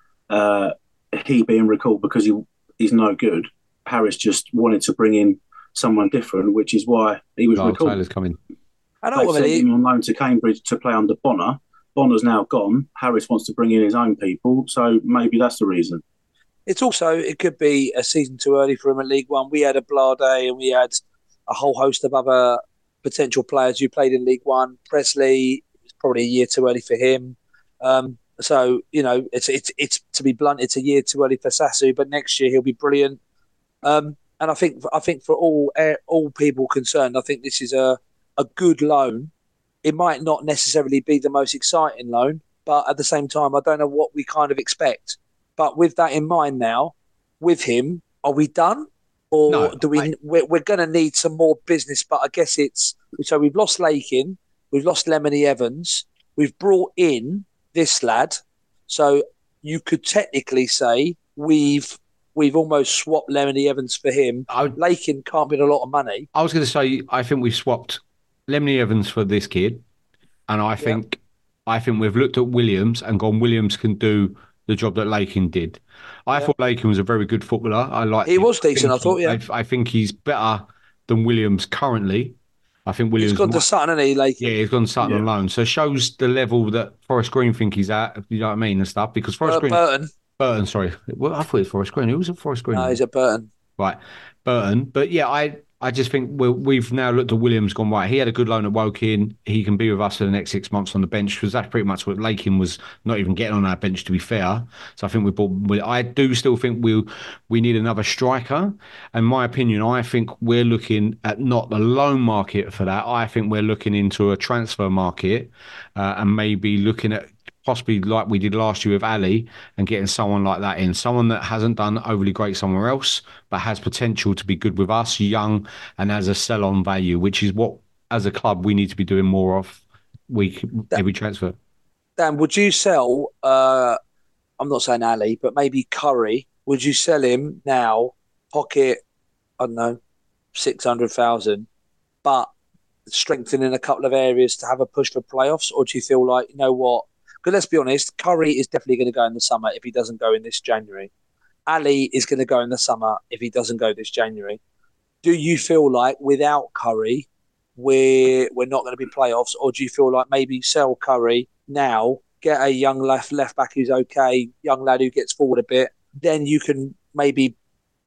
uh, he being recalled because he he's no good, Harris just wanted to bring in someone different, which is why he was oh, recalled. Taylor's coming. I know they sent him on loan to Cambridge to play under Bonner. Bonner's now gone. Harris wants to bring in his own people, so maybe that's the reason. It's also, it could be a season too early for him in League One. We had a Blade and we had a whole host of other potential players who played in League One. Presley, it's probably a year too early for him. Um, so, you know, it's, it's, it's to be blunt, it's a year too early for Sasu, but next year he'll be brilliant. Um, and I think, I think for all, all people concerned, I think this is a, a good loan. It might not necessarily be the most exciting loan, but at the same time, I don't know what we kind of expect. But with that in mind now, with him, are we done? Or no, do we, I... we're, we're going to need some more business, but I guess it's, so we've lost Lakin, we've lost Lemony Evans, we've brought in this lad. So you could technically say we've, we've almost swapped Lemony Evans for him. Would... Lakin can't be a lot of money. I was going to say, I think we've swapped Lemony Evans for this kid, and I think yep. I think we've looked at Williams and gone, Williams can do the job that Lakin did. I yep. thought Lakin was a very good footballer. I like he him. was decent. I, I thought, yeah. I, I think he's better than Williams currently. I think Williams he's gone might, to Sutton, hasn't he? Lakin? Yeah, he's gone to Sutton yeah. on loan. So it shows the level that Forest Green think he's at. You know what I mean and stuff. Because Forest uh, Green, Burton, Burton, sorry, well, I thought it was Forest Green. Who was at Forest Green? No, he's at Burton. Right, Burton. But yeah, I. I just think we're, we've now looked at Williams, gone, right, he had a good loan at Woking. He can be with us for the next six months on the bench, because that's pretty much what Lakin was not even getting on our bench, to be fair. So I think we bought. I do still think we we need another striker. In my opinion, I think we're looking at not the loan market for that. I think we're looking into a transfer market uh, and maybe looking at possibly like we did last year with Ali and getting someone like that in, someone that hasn't done overly great somewhere else, but has potential to be good with us, young, and has a sell-on value, which is what, as a club, we need to be doing more of week every transfer. Dan, would you sell, uh, I'm not saying Ali, but maybe Curry, would you sell him now, pocket, I don't know, six hundred thousand, but strengthening a couple of areas to have a push for playoffs? Or do you feel like, you know what, because let's be honest, Curry is definitely going to go in the summer if he doesn't go in this January. Ali is going to go in the summer if he doesn't go this January. Do you feel like without Curry, we're, we're not going to be playoffs? Or do you feel like maybe sell Curry now, get a young left left back who's okay, young lad who gets forward a bit, then you can maybe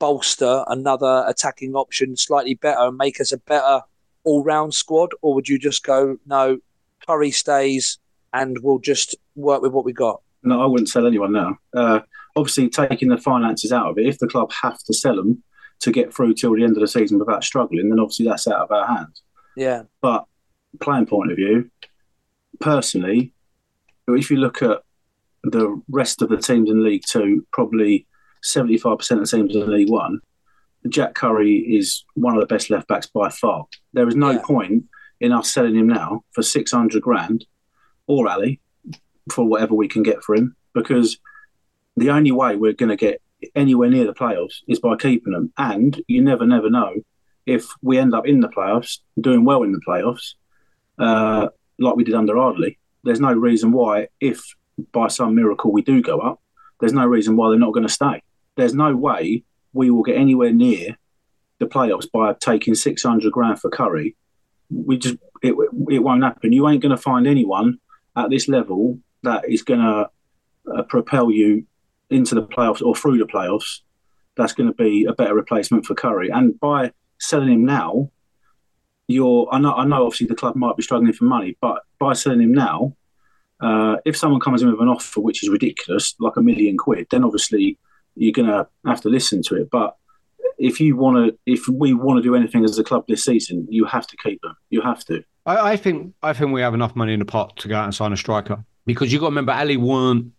bolster another attacking option slightly better and make us a better all-round squad? Or would you just go, no, Curry stays and we'll just work with what we got? No, I wouldn't sell anyone now. Uh, obviously, taking the finances out of it, if the club have to sell them to get through till the end of the season without struggling, then obviously that's out of our hands. Yeah. But playing point of view, personally, if you look at the rest of the teams in League Two, probably seventy-five percent of the teams in League One, Jack Curry is one of the best left-backs by far. There is no yeah. point in us selling him now for six hundred grand, or Ali, for whatever we can get for him, because the only way we're going to get anywhere near the playoffs is by keeping them. And you never, never know if we end up in the playoffs, doing well in the playoffs, uh, like we did under Ardley. There's no reason why, if by some miracle we do go up, there's no reason why they're not going to stay. There's no way we will get anywhere near the playoffs by taking six hundred grand for Curry. We just it, it won't happen. You ain't going to find anyone at this level that is going to uh, propel you into the playoffs or through the playoffs. That's going to be a better replacement for Curry. And by selling him now, you're. I know. I know. Obviously, the club might be struggling for money, but by selling him now, uh, if someone comes in with an offer which is ridiculous, like a million quid, then obviously you're going to have to listen to it. But if you want to, if we want to do anything as a club this season, you have to keep them. You have to. I, I think. I think we have enough money in the pot to go out and sign a striker, because you got to remember, Ali weren't.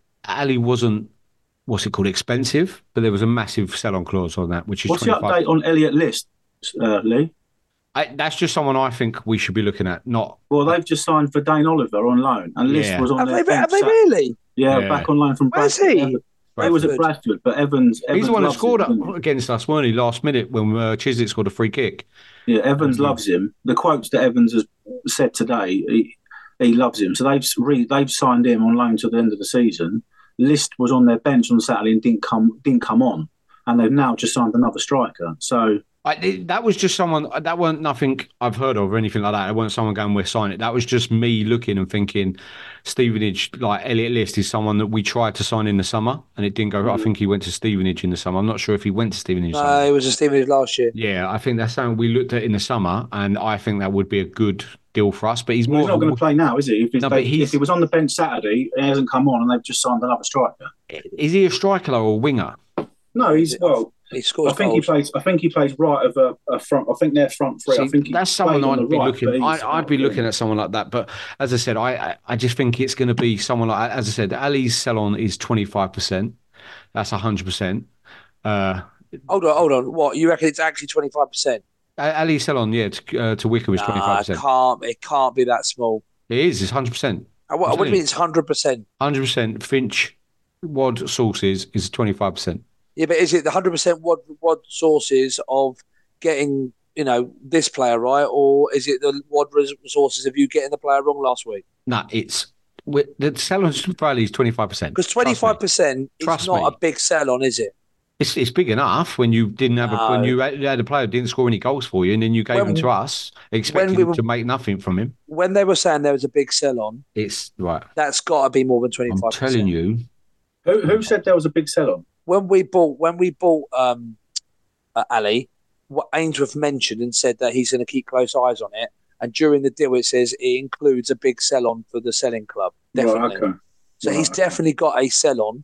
Ali wasn't. What's it called? Expensive, but there was a massive sell-on clause on that, which is. What's twenty-five the update on Elliot List, uh, Lee? I, that's just someone I think we should be looking at. Not well, they've just signed for Dane Oliver on loan, and List yeah. was on. Have their they, have they really? Yeah, yeah, back on loan from Where's Bradford. he? He was at Bradford, but Evans. Evans He's the one that scored him, up against us, weren't he? Last minute when uh, Chiswick scored a free kick. Yeah, Evans mm-hmm. loves him. The quotes that Evans has said today, he, he loves him. So they've re, they've signed him on loan till the end of the season. List was on their bench on Saturday and didn't come didn't come on, and they've now just signed another striker. So I, that was just someone that weren't nothing I've heard of or anything like that. It wasn't someone going, we're signing it. That was just me looking and thinking, Stevenage, like Elliot List, is someone that we tried to sign in the summer and it didn't go. Mm-hmm. I think he went to Stevenage in the summer. I'm not sure if he went to Stevenage. No, uh, it was a Stevenage last year. Yeah, I think that's something we looked at in the summer, and I think that would be a good deal for us. But he's well, more. He's not going to play now, is he? If, no, they, but he's, if he was on the bench Saturday, he hasn't come on, and they've just signed another striker. Is he a striker or a winger? No, he's well. He scores I think goals. he plays. I think he plays right of a, a front. I think they're front three. See, I think that's someone I'd be right, looking. I, I'd be looking at someone like that. But as I said, I I, I just think it's going to be someone like. As I said, Ali's sell-on is twenty-five percent. That's a hundred percent. Uh, hold on, hold on. What you reckon? It's actually twenty-five percent. Ali sell-on, yeah, to, uh, to Wickham is twenty-five percent. It can't. It can't be that small. It is. It's hundred percent. What, what do you mean? It's hundred percent. Hundred percent. Finch, Wad sources is twenty-five percent. Yeah, but is it the hundred percent Wad Wad sources of getting, you know, this player right, or is it the Wad resources of you getting the player wrong last week? No, nah, it's the sell-on for Ali is twenty-five percent. Because twenty-five percent is not me. a big sell-on, is it? It's it's big enough when you didn't have no. a when you had a player who didn't score any goals for you, and then you gave when, him to us, expecting we were, to make nothing from him. When they were saying there was a big sell-on, it's right. That's got to be more than twenty-five percent. I'm telling you. Who who said there was a big sell-on? When we bought when we bought um, uh, Ali, what Ainsworth mentioned and said that he's going to keep close eyes on it. And during the deal, it says it includes a big sell-on for the selling club. Definitely. Right, okay. So right, he's okay. definitely got a sell-on.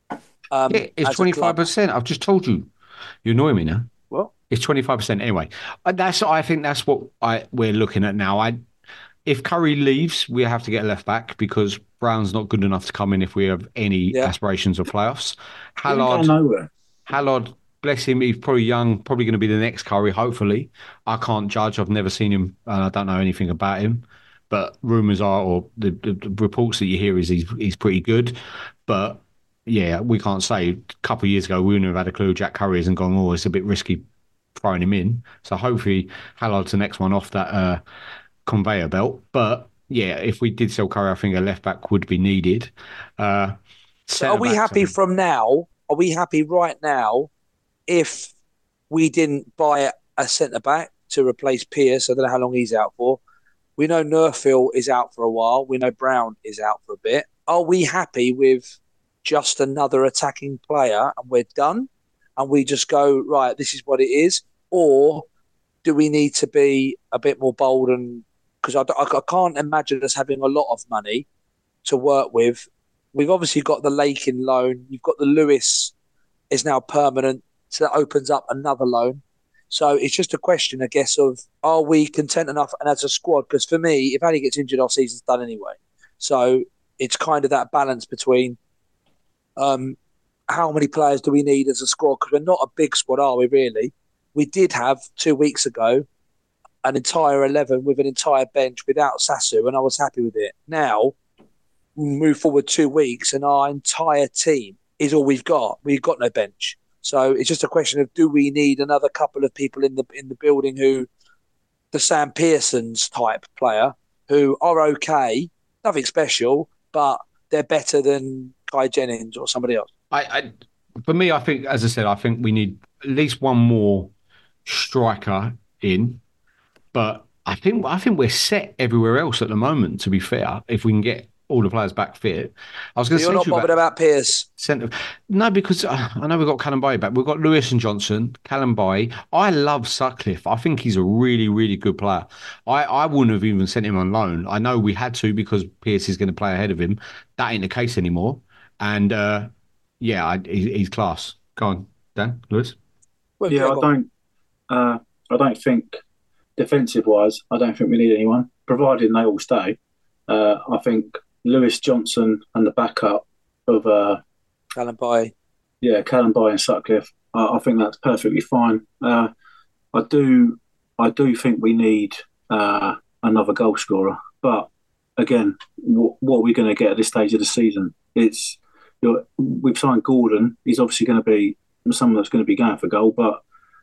Um, yeah, it's twenty-five percent. I've just told you. You annoy me now. Well, it's twenty-five percent anyway. That's I think that's what I we're looking at now. I if Curry leaves, we have to get a left back because Brown's not good enough to come in if we have any yeah. aspirations of playoffs. Hallard, Hallard, bless him, he's probably young, probably going to be the next Curry, hopefully. I can't judge. I've never seen him and I don't know anything about him. But rumours are, or the, the, the reports that you hear is he's, he's pretty good. But yeah, we can't say. A couple of years ago, we wouldn't have had a clue Jack Curry hasn't gone, oh, it's a bit risky throwing him in. So hopefully Hallard's the next one off that uh, conveyor belt. But yeah, if we did sell Curry, I think a left back would be needed. Uh, so are we happy from now? Are we happy right now if we didn't buy a centre back to replace Pearce? I don't know how long he's out for. We know Nerfield is out for a while. We know Brown is out for a bit. Are we happy with just another attacking player and we're done? and we just go, right, this is what it is? Or do we need to be a bit more bold? And because I, I, I can't imagine us having a lot of money to work with. We've obviously got the Lake in loan. You've got the Lewis is now permanent, so that opens up another loan. So it's just a question, I guess, of are we content enough and as a squad? Because for me, if Ali gets injured, our season's done anyway. So it's kind of that balance between um, how many players do we need as a squad? Because we're not a big squad, are we really? We did have two weeks ago an entire eleven with an entire bench without Sasu, and I was happy with it. Now, we move forward two weeks and our entire team is all we've got. We've got no bench. So it's just a question of, do we need another couple of people in the in the building who, the Sam Pearsons type player, who are okay, nothing special, but they're better than Kai Jennings or somebody else. I, I, for me, I think, as I said, I think we need at least one more striker in. But I think I think we're set everywhere else at the moment. To be fair, if we can get all the players back fit. I was going to say you're not bothered about, about Pearce. Centre. No, because uh, I know we've got Callum Baye back. We've got Lewis and Johnson, Callum Baye. I love Sutcliffe. I think he's a really, really good player. I, I wouldn't have even sent him on loan. I know we had to because Pearce is going to play ahead of him. That ain't the case anymore. And uh, yeah, I, he, he's class. Go on, Dan, Lewis. Well, yeah, I don't. Uh, I don't think defensive wise, I don't think we need anyone. Providing they all stay, uh, I think Lewis, Johnson, and the backup of uh, Callum Baye. Yeah, Callum Baye and Sutcliffe. Uh, I think that's perfectly fine. Uh, I do, I do think we need uh, another goal scorer. But again, w- what are we going to get at this stage of the season? It's you know, we've signed Gordon. He's obviously going to be someone that's going to be going for goal. But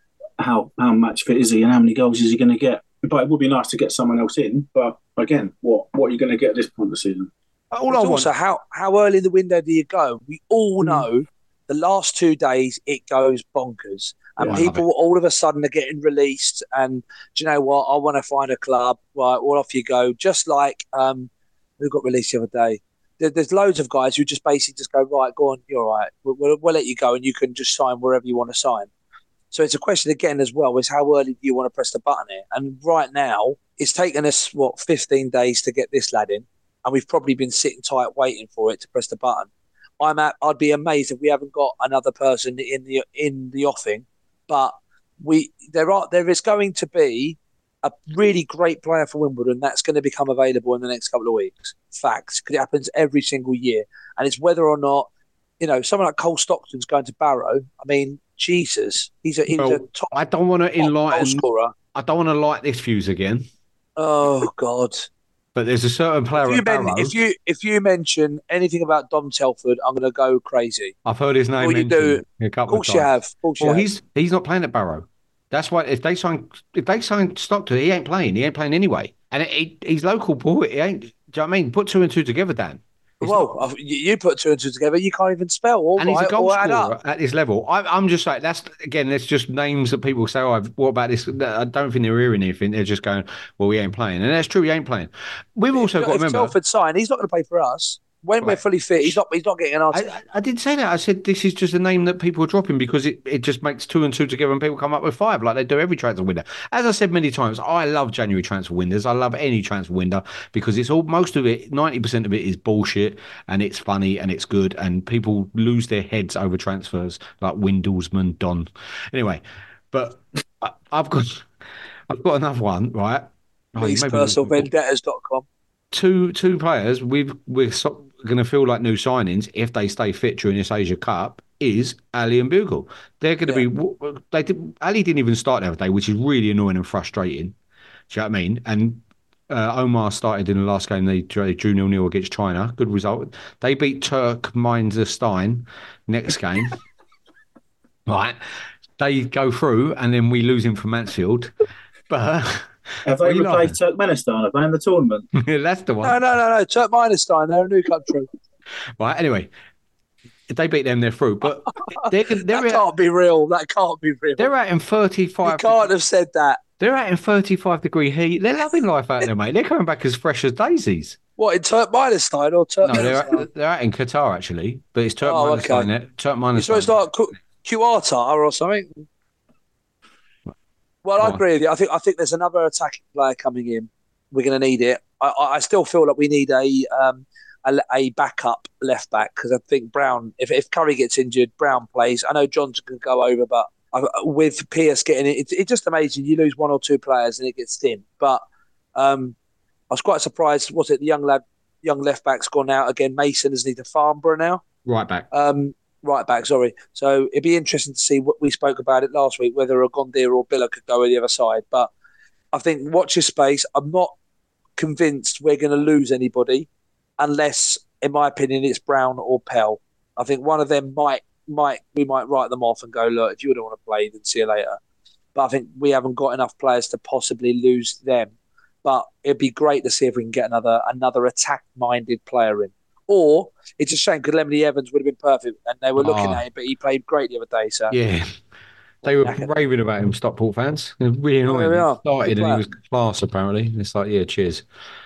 how how match fit is he, and how many goals is he going to get? But it would be nice to get someone else in. But again, what what are you going to get at this point of the season? All I also, how, how early in the window do you go? We all know mm. the last two days it goes bonkers. And yeah, people all of a sudden are getting released. And do you know what? I want to find a club. Right, well, off you go. Just like um, who got released the other day. There, there's loads of guys who just basically just go, right, go on, you're all right. We'll, we'll, we'll let you go and you can just sign wherever you want to sign. So it's a question again as well, is how early do you want to press the button here? And right now, it's taken us, what, fifteen days to get this lad in. And we've probably been sitting tight waiting for it to press the button. I'm at, I'd be amazed if we haven't got another person in the in the offing. But we there are there is going to be a really great player for Wimbledon that's going to become available in the next couple of weeks. Facts, because it happens every single year. And it's whether or not, you know, someone like Cole Stockton's going to Barrow. I mean, Jesus, he's a, he's well, a top. I don't want to enlighten. Scorer. I don't want to light this fuse again. Oh God. But there's a certain player if you, at Barrow. Men, if you if you mention anything about Dom Telford, I'm going to go crazy. I've heard his name mentioned do, a couple of times. Of course you have. Of course you well, have. he's he's not playing at Barrow. That's why if they sign if they sign Stockton, he ain't playing. He ain't playing anyway. And it, it, he's local boy. He ain't. Do you know what I mean? Put two and two together, Dan. It's well, not, you put two and two together, you can't even spell. All and right, he's a goal scorer up. at this level. I, I'm just saying, that's, again, that's just names that people say, oh, what about this? I don't think they're hearing anything. They're just going, well, we ain't playing. And that's true, he ain't playing. We've also if, got to if remember. If Telford signed, he's not going to play for us. When right. we're fully fit, he's not He's not getting an answer. I, I did say that. I said this is just a name that people are dropping because it, it just makes two and two together and people come up with five like they do every transfer window. As I said many times, I love January transfer windows. I love any transfer window because it's all most of it, ninety percent of it is bullshit and it's funny and it's good and people lose their heads over transfers like Windlesman, Don. Anyway, but I, I've got I've got another one, right? Oh, personal vendettas dot com. Two two players we've we're so, going to feel like new signings if they stay fit during this Asia Cup is Ali and Bugle. They're going to yeah. be. They did, Ali didn't even start the other day, which is really annoying and frustrating. Do you know what I mean? And uh, Omar started in the last game. They, they drew nil nil against China. Good result. They beat Turkmenstein next game. Right. They go through and then we lose him from Mansfield. But. Have they replaced Turkmenistan? Have they in the tournament? Yeah, that's the one. No, no, no, no. Turkmenistan, they're a new country. Right, anyway. If they beat them, they're through. But they're, they're that at, can't be real. That can't be real. They're out in thirty-five. You can't have said that. They're out in thirty-five degree heat. They're loving life out there, mate. They're coming back as fresh as daisies. What, in Turkmenistan or Turkmenistan? No, they're, they're out in Qatar, actually. But it's Turkmenistan. Oh, okay. Turkmenistan. So it's like Quarta or something. Well, I agree with you. I think I think there's another attacking player coming in. We're going to need it. I, I still feel like we need a um, a, a backup left back because I think Brown, if if Curry gets injured, Brown plays. I know Johnson can go over, but I, with Pierce getting it, it's, it's just amazing. You lose one or two players and it gets thin. But um, I was quite surprised. Was it the young lad, young left back's gone out again? Mason is needed Farnborough now. Right back. Um, right back, sorry. So it'd be interesting to see what we spoke about it last week, whether Agondia or Billa could go on the other side. But I think watch your space. I'm not convinced we're going to lose anybody unless, in my opinion, it's Brown or Pell. I think one of them might, might we might write them off and go, look, if you don't want to play, then see you later. But I think we haven't got enough players to possibly lose them. But it'd be great to see if we can get another another attack-minded player in. Or it's a shame because Lemony Evans would have been perfect, and they were looking oh. at him, but he played great the other day. So yeah, they were raving about him, Stockport fans. It was really annoying. Oh, he started and he was class, apparently. It's like, yeah, cheers.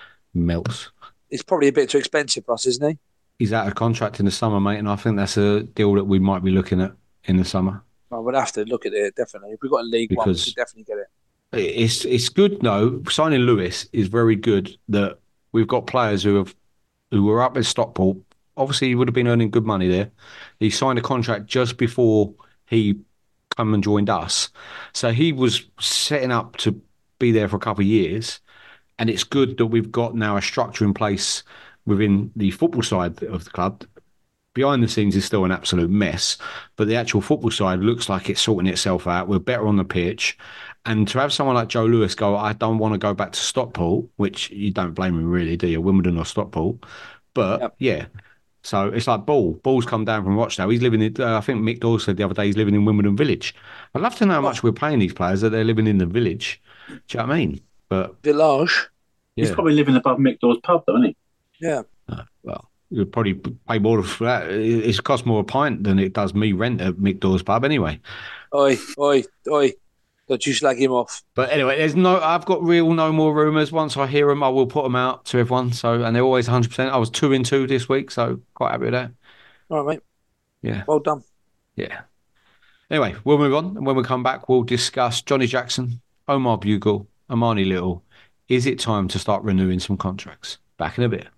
Melts. It's probably a bit too expensive for us, isn't he? He's out of contract in the summer, mate, and I think that's a deal that we might be looking at in the summer. Well, we'll have to look at it, definitely. If we've got a League because One, we could definitely get it. It's it's good though. Signing Lewis is very good. That we've got players who have who were up at Stockport. Obviously, he would have been earning good money there. He signed a contract just before he come and joined us, so he was setting up to be there for a couple of years. And it's good that we've got now a structure in place within the football side of the club. Behind the scenes is still an absolute mess, but the actual football side looks like it's sorting itself out. We're better on the pitch. And to have someone like Joe Lewis go, I don't want to go back to Stockport, which you don't blame him really, do you? Wimbledon or Stockport. But yep. yeah, so it's like Ball. Ball's come down from Rochdale. He's living in, uh, I think Mick Dawes said the other day he's living in Wimbledon Village. I'd love to know how much we're paying these players that they're living in the village. Do you know what I mean? But Village. Yeah. He's probably living above Mick Dawes' pub, though, isn't he? Yeah. Uh, well, you'd probably pay more for that. It's cost more a pint than it does me rent at Mick Dawes' pub anyway. Oi, oi, oi. Don't you slag him off. But anyway, there's no. I've got real no more rumours. Once I hear them, I will put them out to everyone. So, and they're always one hundred percent. I was two in two this week, so quite happy with that. All right, mate. Yeah. Well done. Yeah. Anyway, we'll move on. And when we come back, we'll discuss Johnny Jackson, Omar Bugle, Amani Little. Is it time to start renewing some contracts? Back in a bit.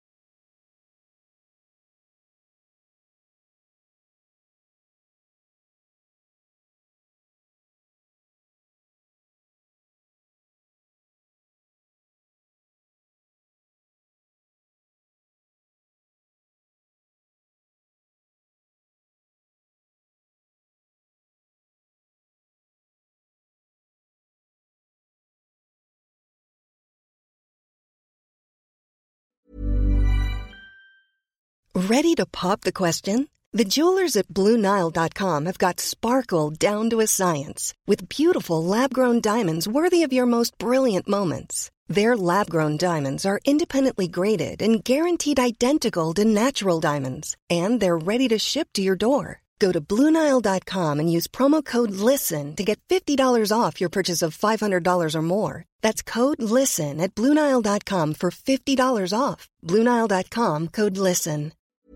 Ready to pop the question? The jewelers at Blue Nile dot com have got sparkle down to a science with beautiful lab-grown diamonds worthy of your most brilliant moments. Their lab-grown diamonds are independently graded and guaranteed identical to natural diamonds, and they're ready to ship to your door. Go to Blue Nile dot com and use promo code LISTEN to get fifty dollars off your purchase of five hundred dollars or more. That's code LISTEN at Blue Nile dot com for fifty dollars off. Blue Nile dot com, code LISTEN.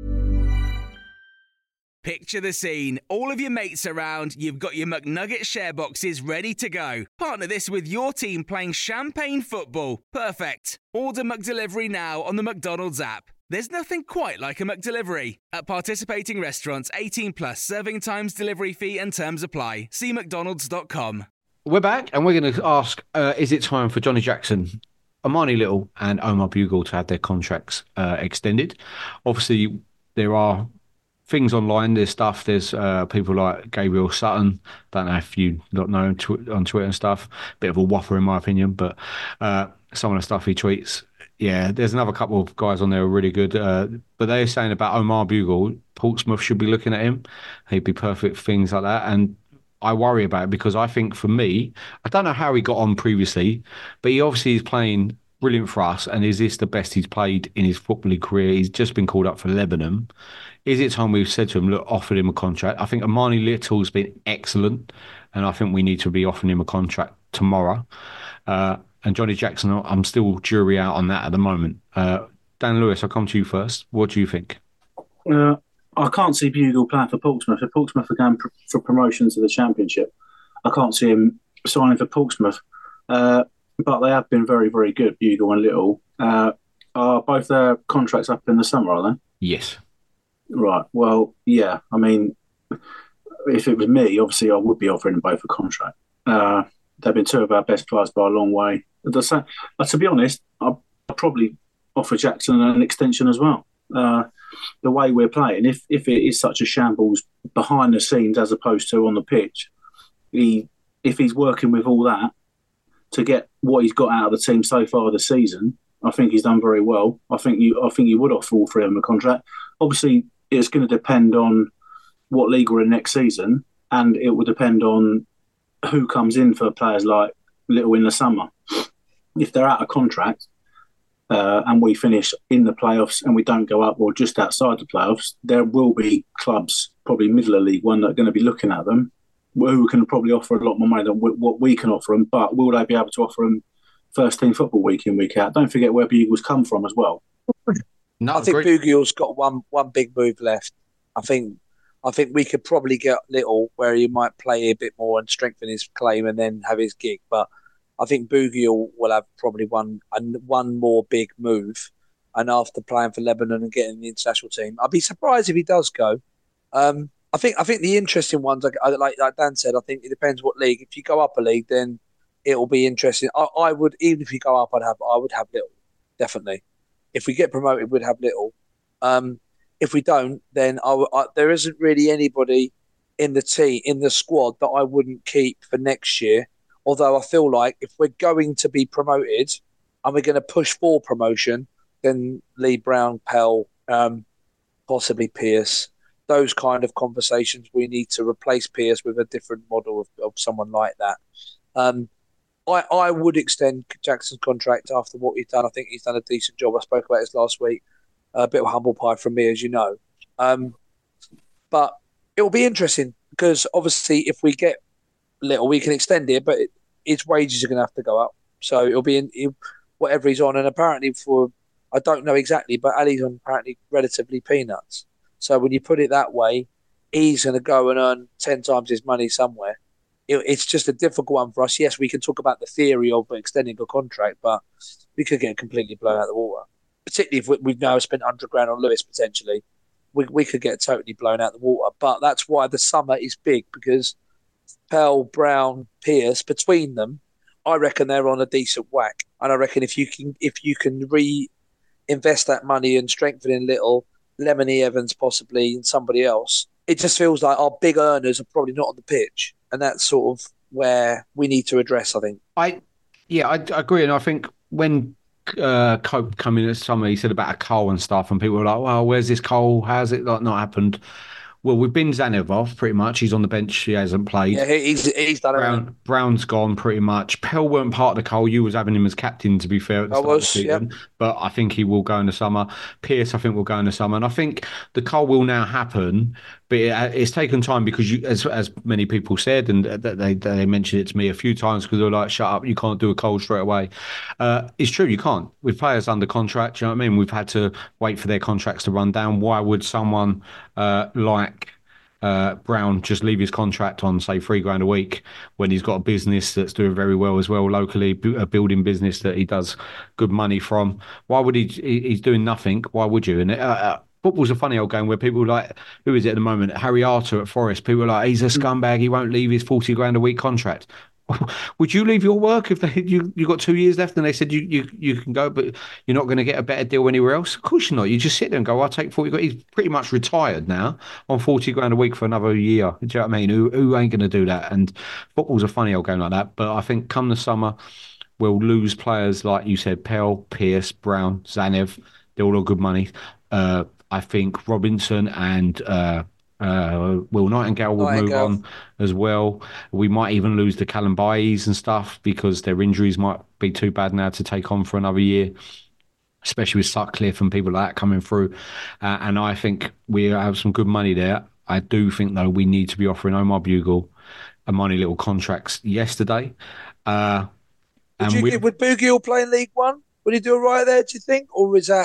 Picture the scene. All of your mates around, you've got your McNugget share boxes ready to go. Partner this with your team playing champagne football. Perfect. Order McDelivery now on the McDonald's app. There's nothing quite like a McDelivery. At participating restaurants, eighteen plus, serving times, delivery fee and terms apply. See mcdonalds dot com. We're back and we're going to ask, uh, is it time for Johnny Jackson, Amani Little and Omar Bugle to have their contracts uh, extended? Obviously, there are things online, there's stuff, there's uh, people like Gabriel Sutton, don't know if you not know tw- on Twitter and stuff, bit of a whopper in my opinion, but uh, some of the stuff he tweets, yeah, there's another couple of guys on there who are really good, uh, but they're saying about Omar Bugle, Portsmouth should be looking at him, he'd be perfect for things like that, and I worry about it because I think for me, I don't know how he got on previously, but he obviously is playing brilliant for us, and is this the best he's played in his footballing career? He's just been called up for Lebanon. Is it time we've said to him, look, offered him a contract? I think Amani Little's been excellent, and I think we need to be offering him a contract tomorrow. Uh, and Johnny Jackson, I'm still jury out on that at the moment. Uh, Dan Lewis, I'll come to you first. What do you think? Uh, I can't see Bugle playing for Portsmouth. If Portsmouth are going pr- for promotion to the Championship, I can't see him signing for Portsmouth. Uh, but they have been very, very good, Bugle and Little. Uh, are both their contracts up in the summer, are they? Yes. Right. Well, yeah. I mean, if it was me, obviously I would be offering them both a contract. Uh, they've been two of our best players by a long way. Same, uh, to be honest, I'd probably offer Jackson an extension as well. Uh, the way we're playing, if if it is such a shambles behind the scenes as opposed to on the pitch, he if he's working with all that to get what he's got out of the team so far this season, I think he's done very well. I think you I think you would offer all three of them a contract. Obviously, it's going to depend on what league we're in next season, and it will depend on who comes in for players like Little in the summer. If they're out of contract uh, and we finish in the playoffs and we don't go up or just outside the playoffs, there will be clubs, probably middle of League One, that are going to be looking at them, who can probably offer a lot more money than what we can offer them. But will they be able to offer them first team football week in, week out? Don't forget where Bugle's come from as well. No, I think Bugle's got one one big move left. I think I think we could probably get Little where he might play a bit more and strengthen his claim and then have his gig. But I think Bugle will have probably one one more big move. And after playing for Lebanon and getting the international team, I'd be surprised if he does go. Um, I think I think the interesting ones, like, like like Dan said, I think it depends what league. If you go up a league, then it will be interesting. I, I would, even if you go up, I'd have I would have Little, definitely. If we get promoted, we'd have Little. Um, if we don't, then I, I, there isn't really anybody in the team, in the squad, that I wouldn't keep for next year. Although I feel like if we're going to be promoted and we're going to push for promotion, then Lee Brown, Pell, um, possibly Pearce, those kind of conversations, we need to replace Pearce with a different model of, of someone like that. Um, I, I would extend Jackson's contract after what he's done. I think he's done a decent job. I spoke about this last week. A bit of humble pie from me, as you know. Um, but it will be interesting because obviously if we get Little, we can extend it, but it, its wages are going to have to go up. So it'll be in it, whatever he's on. And apparently for, I don't know exactly, but Ali's on apparently relatively peanuts. So when you put it that way, he's going to go and earn ten times his money somewhere. It, it's just a difficult one for us. Yes, we can talk about the theory of extending a contract, but we could get completely blown out of the water. Particularly if we, we've now spent one hundred grand on Lewis, potentially. We, we could get totally blown out of the water. But that's why the summer is big, because Pell, Brown, Pearce, between them, I reckon they're on a decent whack. And I reckon if you can if you can reinvest that money and strengthen in Little, Lemony Evans possibly, and somebody else, it just feels like our big earners are probably not on the pitch. And that's sort of where we need to address, I think. I, yeah, I, I agree. And I think when uh, Cope come in at summer, he said about a Cole and stuff, and people were like, well, where's this Cole? How's it like not happened? Well, we've been Zanev off pretty much. He's on the bench. He hasn't played. Yeah, he's he's done it. Brown, Brown's gone pretty much. Pell weren't part of the Cole. You was having him as captain, to be fair, at the I start was, of the season. Yep. But I think he will go in the summer. Pearce, I think, will go in the summer. And I think the Cole will now happen. But it, it's taken time because, you, as as many people said, and they they mentioned it to me a few times because they were like, shut up, you can't do a Cole straight away. Uh, it's true, you can't. With players under contract, you know what I mean? We've had to wait for their contracts to run down. Why would someone uh, like... Uh, Brown just leave his contract on, say, three grand a week when he's got a business that's doing very well as well locally, a building business that he does good money from? Why would he? He's doing nothing. Why would you? And uh, football's a funny old game where people are like, who is it at the moment? Harry Arter at Forest. People are like, he's a scumbag. He won't leave his forty grand a week contract. Would you leave your work if they, you you got two years left and they said you you, you can go, but you're not going to get a better deal anywhere else? Of course you're not. You just sit there and go, I'll take forty. He's pretty much retired now on forty grand a week for another year. Do you know what I mean? Who, who ain't going to do that? And football's a funny old game like that. But I think come the summer, we'll lose players like you said, Pell, Pearce, Brown, Zanev. They're all on good money. Uh, I think Robinson and... Uh, Uh, Will Nightingale will Nightingale. move on as well. We might even lose the Callum Baillies and stuff because their injuries might be too bad now to take on for another year, especially with Sutcliffe and people like that coming through. Uh, and I think we have some good money there. I do think, though, we need to be offering Omar Bugle a money little contracts yesterday. Uh, Would, and you, we, would Bugle play in League One? Would he do all right there, do you think? Or is that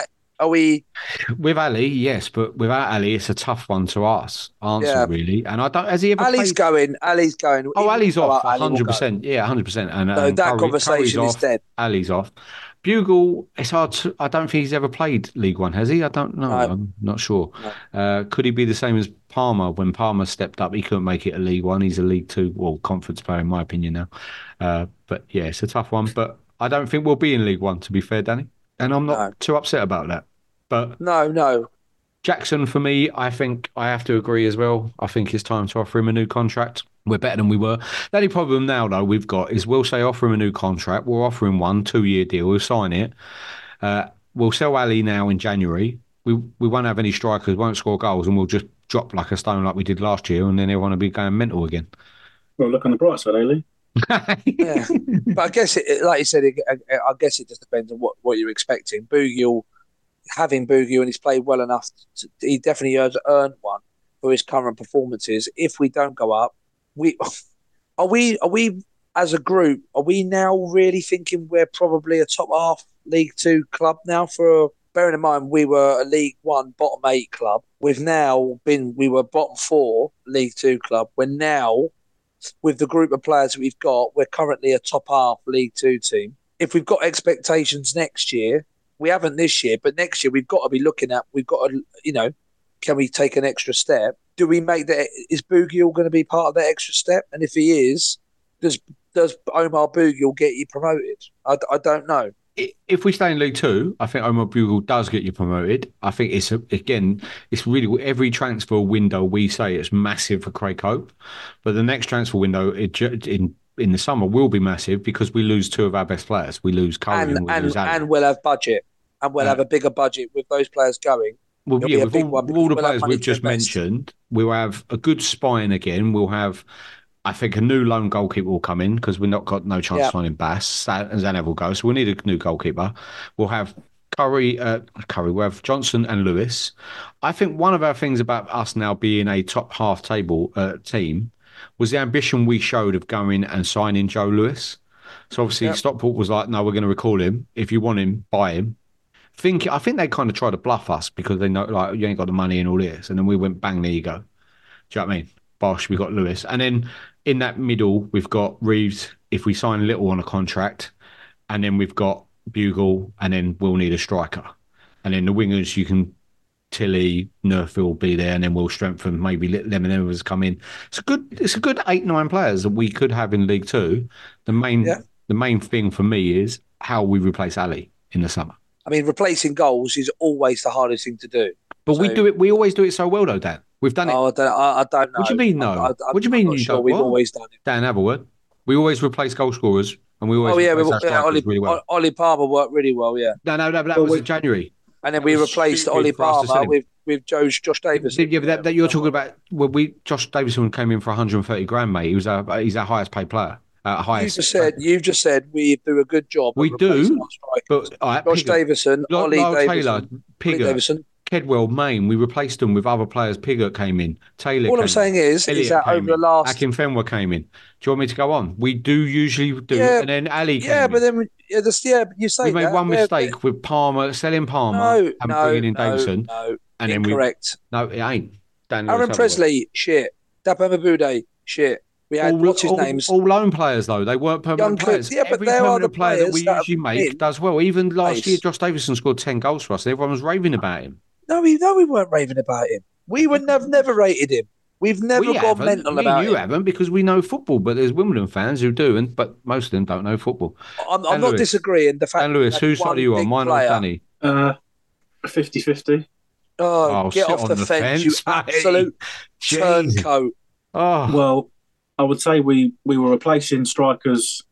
Are we with Ali? Yes, but without Ali, it's a tough one to ask answer Yeah. really. And I don't. Has he ever Ali's played? going? Ali's going. Oh, Even Ali's though off, Ali will hundred go. percent. Yeah, hundred percent. And So um, that Curry, conversation Curry's is off. dead. Ali's off. Bugle, it's hard to. I don't think he's ever played League One, has he? I don't know. No. I'm not sure. No. Uh, could he be the same as Palmer? When Palmer stepped up, he couldn't make it a League One. He's a League Two, well, conference player in my opinion now. Uh, but yeah, it's a tough one. But I don't think we'll be in League One, to be fair, Danny. And I'm not No. too upset about that. But No, no. Jackson, for me, I think I have to agree as well. I think it's time to offer him a new contract. We're better than we were. The only problem now, though, we've got is we'll say offer him a new contract. We'll offer him one two-year deal. We'll sign it. Uh, we'll sell Ali now in January. We we won't have any strikers, won't score goals, and we'll just drop like a stone like we did last year, and then everyone will be going mental again. Well, look on the bright side, Ailey. Yeah. But I guess, it, like you said, it, I, I guess it just depends on what, what you're expecting. Boogiel, having Boogiel, and he's played well enough, to, he definitely has earned one for his current performances. If we don't go up, we are we are we as a group, are we now really thinking we're probably a top half League Two club now? For bearing in mind we were a League One bottom eight club, we've now been we were bottom four League Two club. We're now, with the group of players that we've got, we're currently a top half League Two team. If we've got expectations next year, we haven't this year, but next year we've got to be looking at, we've got to, you know, can we take an extra step? Do we make that, is Boogiel going to be part of that extra step? And if he is, does does Omar Boogiel get you promoted? I, I don't know. If we stay in League Two, I think Omar Bugle does get you promoted. I think it's, a, again, it's really, every transfer window we say it's massive for Craig Hope. But the next transfer window it, in in the summer will be massive because we lose two of our best players. We lose Curry and, and, we and, lose Ali. and we'll have budget. And we'll Uh, have a bigger budget with those players going. Well, It'll yeah, be a with big all, one with all the because we'll have players money we've to just invest. mentioned, we'll have a good spine again. We'll have, I think, a new lone goalkeeper will come in because we've not got no chance Yeah. of finding Bass. Zanev will go, so we'll need a new goalkeeper. We'll have Curry, uh, Curry. We'll have Johnson and Lewis. I think one of our things about us now being a top half table uh, team was the ambition we showed of going and signing Joe Lewis. So obviously Yep. Stockport was like, no, we're going to recall him. If you want him, buy him. Think I think they kind of tried to bluff us because they know like you ain't got the money and all this, and then we went bang, there you go. Do you know what I mean? Bosh, we got Lewis, and then in that middle we've got Reeves. If we sign Little on a contract, and then we've got Bugle, and then we'll need a striker, and then the wingers you can Tilly, Nerf will be there, and then we'll strengthen maybe them and them others come in. It's a good, it's a good eight nine players that we could have in League Two. The main Yeah. the main thing for me is how we replace Ali in the summer. I mean, replacing goals is always the hardest thing to do. But we So- do it. We always do it so well, though, Dan. We've done it. Oh, I don't, I, I don't know. What do you mean, no? I, I, What do you I'm mean not you sure. don't? We've What? always done it. Dan, have a word. We always replace goal scorers, and we always Oh, yeah, replace we, our yeah strikers Ollie, really well. Ollie Palmer worked really well, yeah. No, no, no, but that Well, was we- in January. And then we That was replaced stupid Ollie for us to sell Palmer him. with, with Joe, Josh Davison. Yeah, but that, that you're talking about. Well, we Josh Davison came in for one hundred thirty grand, mate. He was our he's our highest paid player. Uh, You highest. just said you've just said we do a good job. We of replacing do, our strikers. but all right, Josh Piggott, Davison, Lyle Ollie Lyle Davison, Taylor, Ollie Piggott, Davison. Kedwell, Main. We replaced them with other players. Piggott came in. Taylor. All came I'm saying is, in. is Elliott that came over the in. last, Akin Fenwa came in. Do you want me to go on? We do usually do, Yeah, and then Ali came yeah, in. but then yeah, just, yeah, but you say we made that, one yeah, mistake with Palmer, selling Palmer No, and no, bringing in no, Davison. no, and then incorrect. we no, it ain't. Dan Aaron Lewis Upward. Presley, shit. Dapa Mabude, shit. We had All, what's his all, names? all loan players though, they weren't permanent Young players. kids, yeah, but Every they are permanent the player that players we that usually have make been does well. Even last placed. year, Josh Davison scored ten goals for us, and everyone was raving about him. No, we no, we weren't raving about him. We would have never rated him. We've never we gone haven't. mental Me about and you him. haven't because we know football, but there's Wimbledon fans who do, and but most of them don't know football. I'm, Dan I'm not Lewis. disagreeing. The fact Dan Lewis, that we had whose side one are you on? big Mine or player- Danny? Uh, fifty-fifty. Oh, Oh, get sit off on the, the fence, you fence, mate. absolute Jeez. turncoat. Oh, Well, I would say we, we were replacing strikers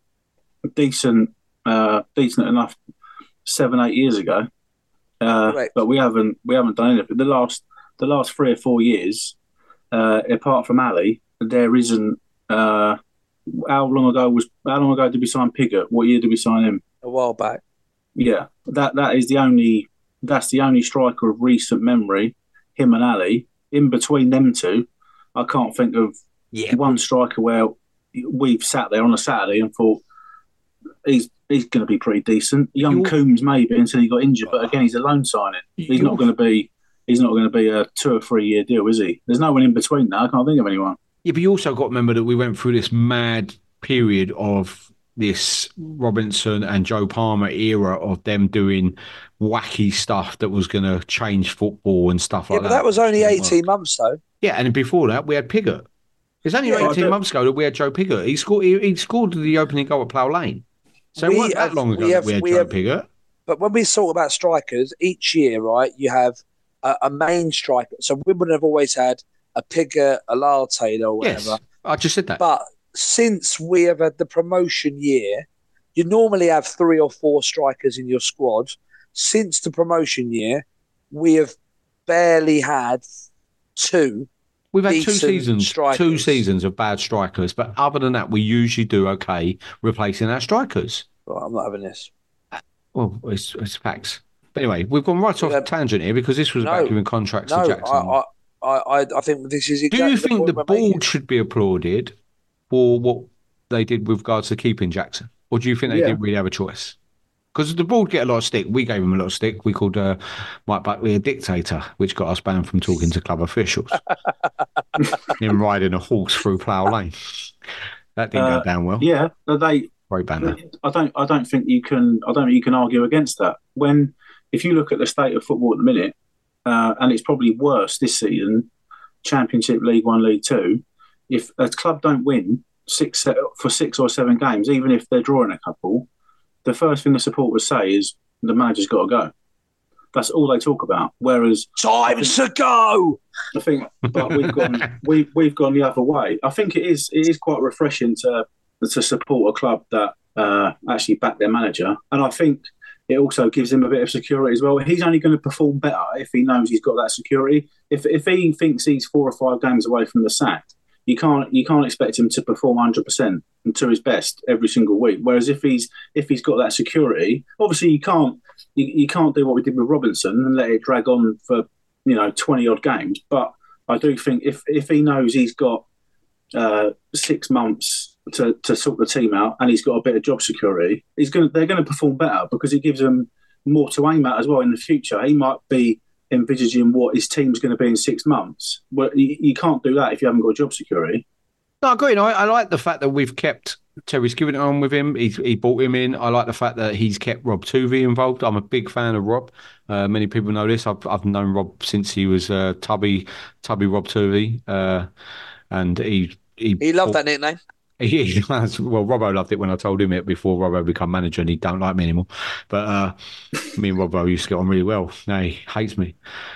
decent, uh, decent enough seven, eight years ago. Uh, Correct. but we haven't we haven't done anything. The last the last three or four years, uh, apart from Ali, there isn't. Uh, how long ago was? How long ago did we sign Piggott? What year did we sign him? A while back. Yeah, that that is the only. That's the only striker of recent memory. Him and Ali. In between them two, I can't think of yeah. one striker where we've sat there on a Saturday and thought he's he's going to be pretty decent. Young You're, Coombs maybe until he got injured, but again, he's a loan signing. He's not going to be. He's not going to be a two or three year deal, is he? There's no one in between now. I can't think of anyone. Yeah, but you also got to remember that we went through this mad period of this Robinson and Joe Palmer era of them doing wacky stuff that was going to change football and stuff yeah, like but that. that was only eighteen months, though. Yeah, and before that, we had Piggott. It's only Yeah, eighteen months ago that we had Joe Piggott. He scored. He, he scored the opening goal at Plough Lane. So We it wasn't have- that long ago we that have- we had we Joe have- Piggott. But when we talk about strikers, each year, right, you have a, a main striker. So Wimbledon have always had a Piggott, a Lyle Taylor, or whatever. Yes, I just said that. But since we have had the promotion year, you normally have three or four strikers in your squad. Since the promotion year, we have barely had two. We've had two decent seasons, strikers. two seasons of bad strikers, but other than that, we usually do okay replacing our strikers. Right, I'm not having this. Well, it's, it's facts. But anyway, we've gone right off Yeah. tangent here because this was No. about giving contracts No, to Jackson. I, I, I, I think this is exactly Do you think point the we're board making. should be applauded for what they did with regards to keeping Jackson? Or do you think they Yeah. didn't really have a choice? Because the board get a lot of stick. We gave him a lot of stick. We called uh, Mike Buckley a dictator, which got us banned from talking to club officials. Him riding a horse through Plough Lane. That didn't Uh, go down well. Yeah, but they. Great banner. I don't. I don't think you can. I don't think you can argue against that. When, if you look at the state of football at the minute, uh, and it's probably worse this season, Championship, League One, League Two. If a club don't win six for six or seven games, even if they're drawing a couple, the first thing the supporters say is the manager's got to go. That's all they talk about. Whereas Time to go. I think, but we've gone we we've gone the other way. I think it is it is quite refreshing to to support a club that uh, actually back their manager, and I think it also gives him a bit of security as well. He's only going to perform better if he knows he's got that security. If if he thinks he's four or five games away from the sack, you can't you can't expect him to perform one hundred percent and to his best every single week. Whereas if he's if he's got that security, obviously you can't you, you can't do what we did with Robinson and let it drag on for you know twenty odd games. But I do think if if he knows he's got uh, six months to, to sort the team out and he's got a bit of job security, he's going they're going to perform better because it gives them more to aim at as well in the future. He might be envisaging what his team's going to be in six months. Well, you, you can't do that if you haven't got job security. No, I agree. No, I, I like the fact that we've kept Terry Skivington on with him. He's, he brought him in. I like the fact that he's kept Rob Tuvey involved. I'm a big fan of Rob. Uh, many people know this. I've I've known Rob since he was uh, Tubby Tubby Rob Tuvey, uh, and he he, He loved that nickname. He, he has, well, Robbo loved it when I told him it before Robbo became manager, and he don't like me anymore. But uh, me and Robbo used to get on really well. Now he hates me.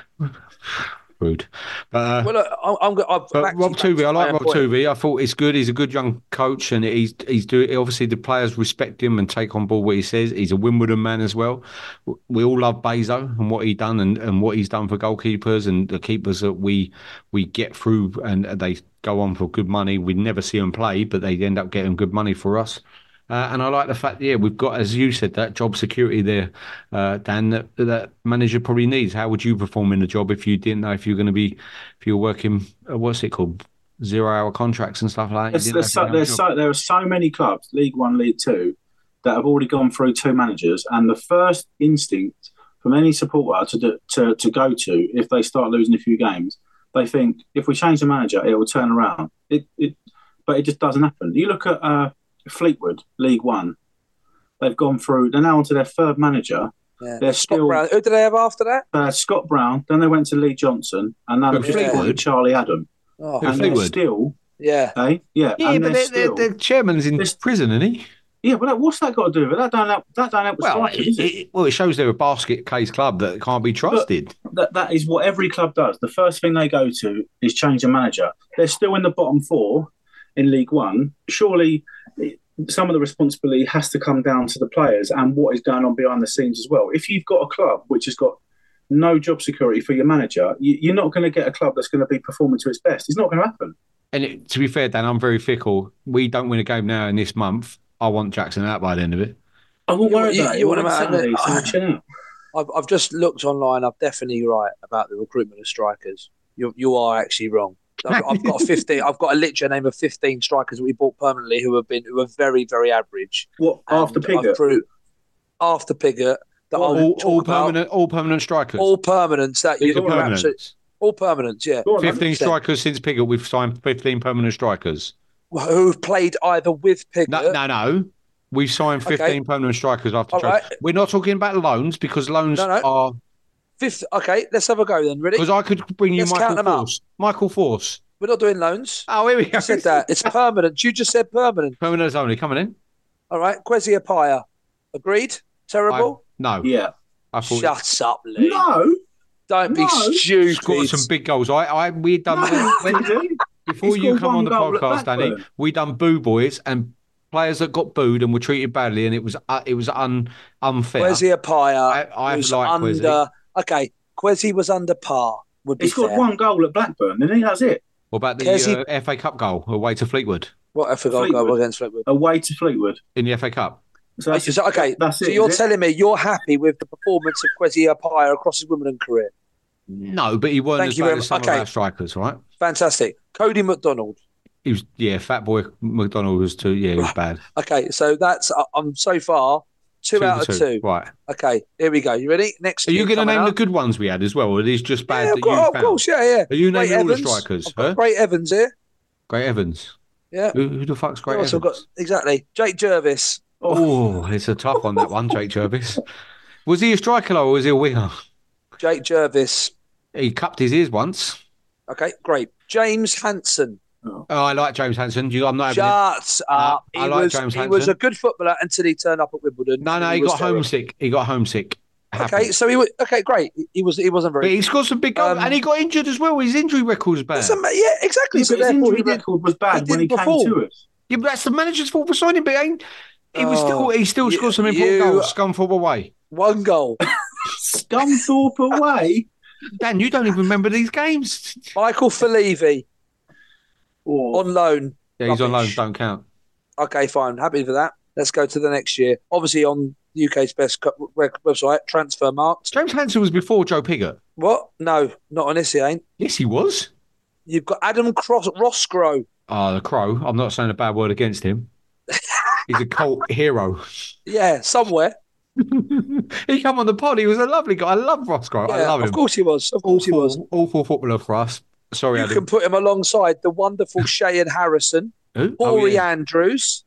Rude. But, uh, Well, look, I'm, I'm, I'm but back to- Rob back to Tuvey, I like my Rob point. Tuvey. I thought it's good. He's a good young coach, and he's he's doing. Obviously, the players respect him and take on board what he says. He's a Wimbledon man as well. We all love Bezo and what he done and, and what he's done for goalkeepers and the keepers that we we get through, and they go on for good money. We never see them play, but they end up getting good money for us. Uh, and I like the fact, yeah, we've got, as you said, that job security there, uh, Dan, that, that manager probably needs. How would you perform in the job if you didn't know if you're going to be, if you're working, uh, what's it called, zero-hour contracts and stuff like that? There's, there's so, there's so, there are so many clubs, League One, League Two, that have already gone through two managers, and the first instinct from any supporter to do, to to go to if they start losing a few games, they think if we change the manager, it will turn around. It, it but it just doesn't happen. You look at uh, Fleetwood, League One. They've gone through. They're now onto their third manager. Yeah. They're Scott still Brown. Who did they have after that? uh, Scott Brown. Then they went to Lee Johnson, and now But they've just Fleetwood? appointed Charlie Adam. Oh, Who, And they're Fleetwood? still, yeah. eh? Yeah, Yeah, and but they're the, still. the, the chairman's in This- prison, isn't he? Yeah, but what's that got to do with it? That don't help. That don't help. the Well, strikers, it, is it? it, well, it shows they're a basket case club that can't be trusted. That that is what every club does. The first thing they go to is change a manager. They're still in the bottom four in League One. Surely it- some of the responsibility has to come down to the players and what is going on behind the scenes as well. If you've got a club which has got no job security for your manager, you, you're not going to get a club that's going to be performing to its best. It's not going to happen. And it, to be fair, Dan, I'm very fickle. We don't win a game now in this month. I want Jackson out by the end of it. I won't You- worry you- about it. you We're want on him out, Saturday, so innit? chill out. I've, I've just looked online. I'm definitely right about the recruitment of strikers. You you are actually wrong. I've, I've got a fifteen. I've got a literally name of fifteen strikers that we bought permanently who have been who are very very average. What after And Piggott? I've proved- After Piggott, that I'll all, talk all about permanent, all permanent strikers. all permanents. That These you are are absolute, permanents. all permanents. Yeah, Go on, then. Fifteen strikers since Piggott. We've signed fifteen permanent strikers. who've played either with Piggott. No, no, no. We've signed fifteen Okay. permanent strikers after All trade. right. We're not talking about loans because loans No, no. are. Fifth. Okay, let's have a go then. Ready? Because I could bring you Let's count Michael them up. Force. Michael Force. We're not doing loans. Oh, here we go. I said that. It's permanent. You just said permanent. Permanents only coming in. All right. Kwesi Appiah. Agreed? Terrible? I, no. Yeah. I thought Shut up, Lee. No. Don't be No. stupid. scored some big goals. I, I, we done No. when, Did before He you scored come one on the goal at podcast, Danny. Blackburn. We done boo boys and players that got booed and were treated badly, and it was uh, it was un, unfair. Kwesi Appiah I, I was like under. Kwesi. Okay, Kwesi was under par. Would be He scored fair. one goal at Blackburn, didn't he? That's it. What about the Kwesi- uh, F A Cup goal away to Fleetwood What I forgot Fleetwood. goal against Fleetwood. Away to Fleetwood. in the F A Cup? So that's, So, okay, that's so it. you're is it? telling me you're happy with the performance of Kwesi Appiah across his Wimbledon career? No, but he weren't Thank as you bad very as some much. of Okay. our strikers, right? Fantastic. Cody McDonald. He was, yeah, Fat Boy McDonald was too, yeah, he was bad. Okay, so that's uh, I'm so far two, Two out for of two. Right. Okay, here we go. You ready? Next. Are you going to name the good ones we had as well, or are these just bad Yeah, that of course, you of found? course, yeah, yeah. Are you Great naming all the Evans. strikers? I've got Huh? Great Evans here. Great Evans. Yeah. Who, who the fuck's Great Who else Evans? I've got? Exactly. Jake Jervis. Oh, it's a tough one, that one, Jake Jervis. Was he a striker or was he a winger? Jake Jervis. He cupped his ears once. Okay, great. James Hansen. Oh, I like James Hansen. You, I'm not having him. Shut up. I he like was, James he Hansen. was a good footballer until he turned up at Wimbledon. No, no, he, was got terrible. homesick. He got homesick. Okay, Happened. so he was okay. Great. He was. He wasn't But very. he scored some big goals, Um, and he got injured as well. His injury record was bad. Doesn't ma- yeah, exactly. Yeah, so but his therefore, injury he did- record was bad he when he didn't came perform. to us. Yeah, but that's the manager's fault for signing. But he, ain't, he was still Oh, he still you- scored some important you- goals. Scunthorpe away. one goal. Scunthorpe away. Dan, you don't even remember these games. Michael Falevi Or on loan. Yeah, he's on loan. Rubbish. Don't count. Okay, fine. Happy for that. Let's go to the next year. Obviously, on the U K's best co- web- website, Transfermarkt. James Hansen was before Joe Piggott. What? No, not on this. He ain't. Yes, he was. You've got Adam Cross Roscrow. Oh, the Crow. I'm not saying a bad word against him. He's a cult hero. Yeah, somewhere. He come on the pod. He was a lovely guy. I love Roscoe. I Yeah, love him. of course he was. Of course he awful, was. awful footballer for us. Sorry, You Adam. can put him alongside the wonderful Shayan Harrison, Who? Corey Oh, yeah. Andrews,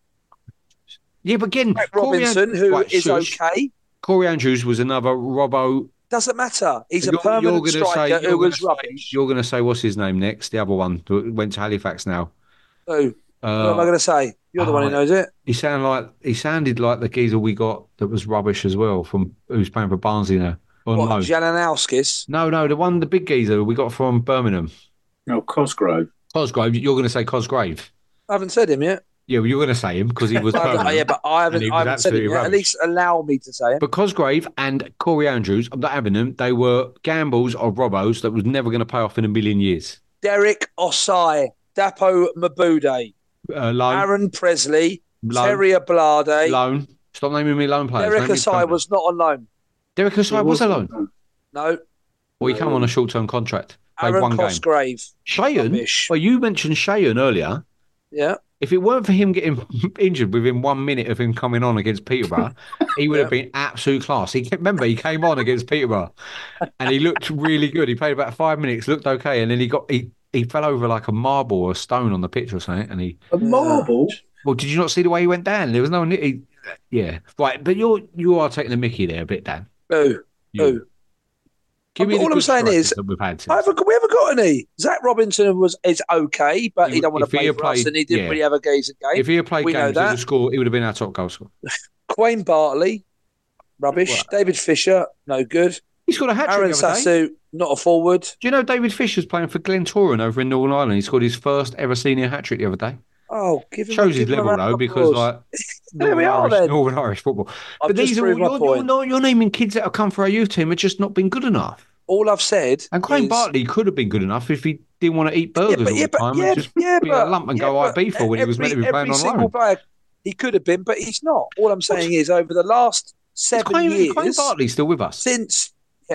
yeah, but again, Brett Corey Robinson, An- who Right, is shush. okay. Corey Andrews was another Robbo. Doesn't matter. He's a You're- permanent you're gonna striker say- you're who was gonna say- rubbish. You're going to say what's his name next? The other one who went to Halifax now. Who? what am I Uh, going to say? You're the one who oh, knows it. he sounded like he sounded like the geezer we got that was rubbish as well from who's playing for Barnsley now on What, loan. Jananowskis? No, no, the one, the big geezer we got from Birmingham. no, Cosgrove. Cosgrove. You're going to say Cosgrave. I haven't said him yet. Yeah, well, you're going to say him because he was I haven't- permanent. yeah, but I And haven't, he I was haven't said him absolutely yet. At rubbish. least allow me to say him. But Cosgrave and Corey Andrews, I'm not having them. They were gambles or robbos that was never going to pay off in a million years. Derek Osai, Dapo Mabude, Uh, loan, Aaron Presley, loan, Terry Ablade. loan. Stop naming me loan players. Derek Name me Osai permanent. was not on loan. Derek Osai was a loan. No. Well, he came on a short-term contract. Played Aaron one game. Cosgrave. Shayan. Rubbish. Well, you mentioned Shayan earlier. Yeah. If it weren't for him getting injured within one minute of him coming on against Peterborough, he would have been absolute class. He remember he came on against Peterborough, and he looked really good. He played about five minutes, looked okay, and then he got he he fell over like a marble or a stone on the pitch or something. And he A marble? well, did you not see the way he went down? There was no he, yeah right, but you're you are taking the Mickey there a bit, Dan. Who? You. Who? Give me All the I'm good saying strikers is, that we've had. Since. I haven't, we haven't got any. Zach Robinson was is okay, but he, He- don't want if to he play had for us, played- and he didn't yeah. really have a gaze at game. If he had played We know games at the that. score, he would have been our top goal scorer. Quayne Bartley, rubbish. What? David Fisher, no good. He scored a hat trick Aaron the other day. Sassu, not a forward. Do you know David Fisher's playing for Glentoran over in Northern Ireland? He scored his first ever senior hat trick the other day. Oh, give him Shows give his him a level round though, of because applause. like There we Northern are, Irish, then. Northern Irish football. I've But just these are proved my you're, point. you're, not, you're naming kids that have come for our youth team have just not been good enough. All I've said And Quayne is, Bartley could have been good enough if he didn't want to eat burgers yeah, but, all yeah, the but, time yeah, and just yeah, be but, a lump and yeah, go I but B for when he was meant to be every playing on single loan. player, he could have been, but he's not. All I'm saying is, over the last Is seven Quayne, years, Quayne Bartley still with us? since yeah,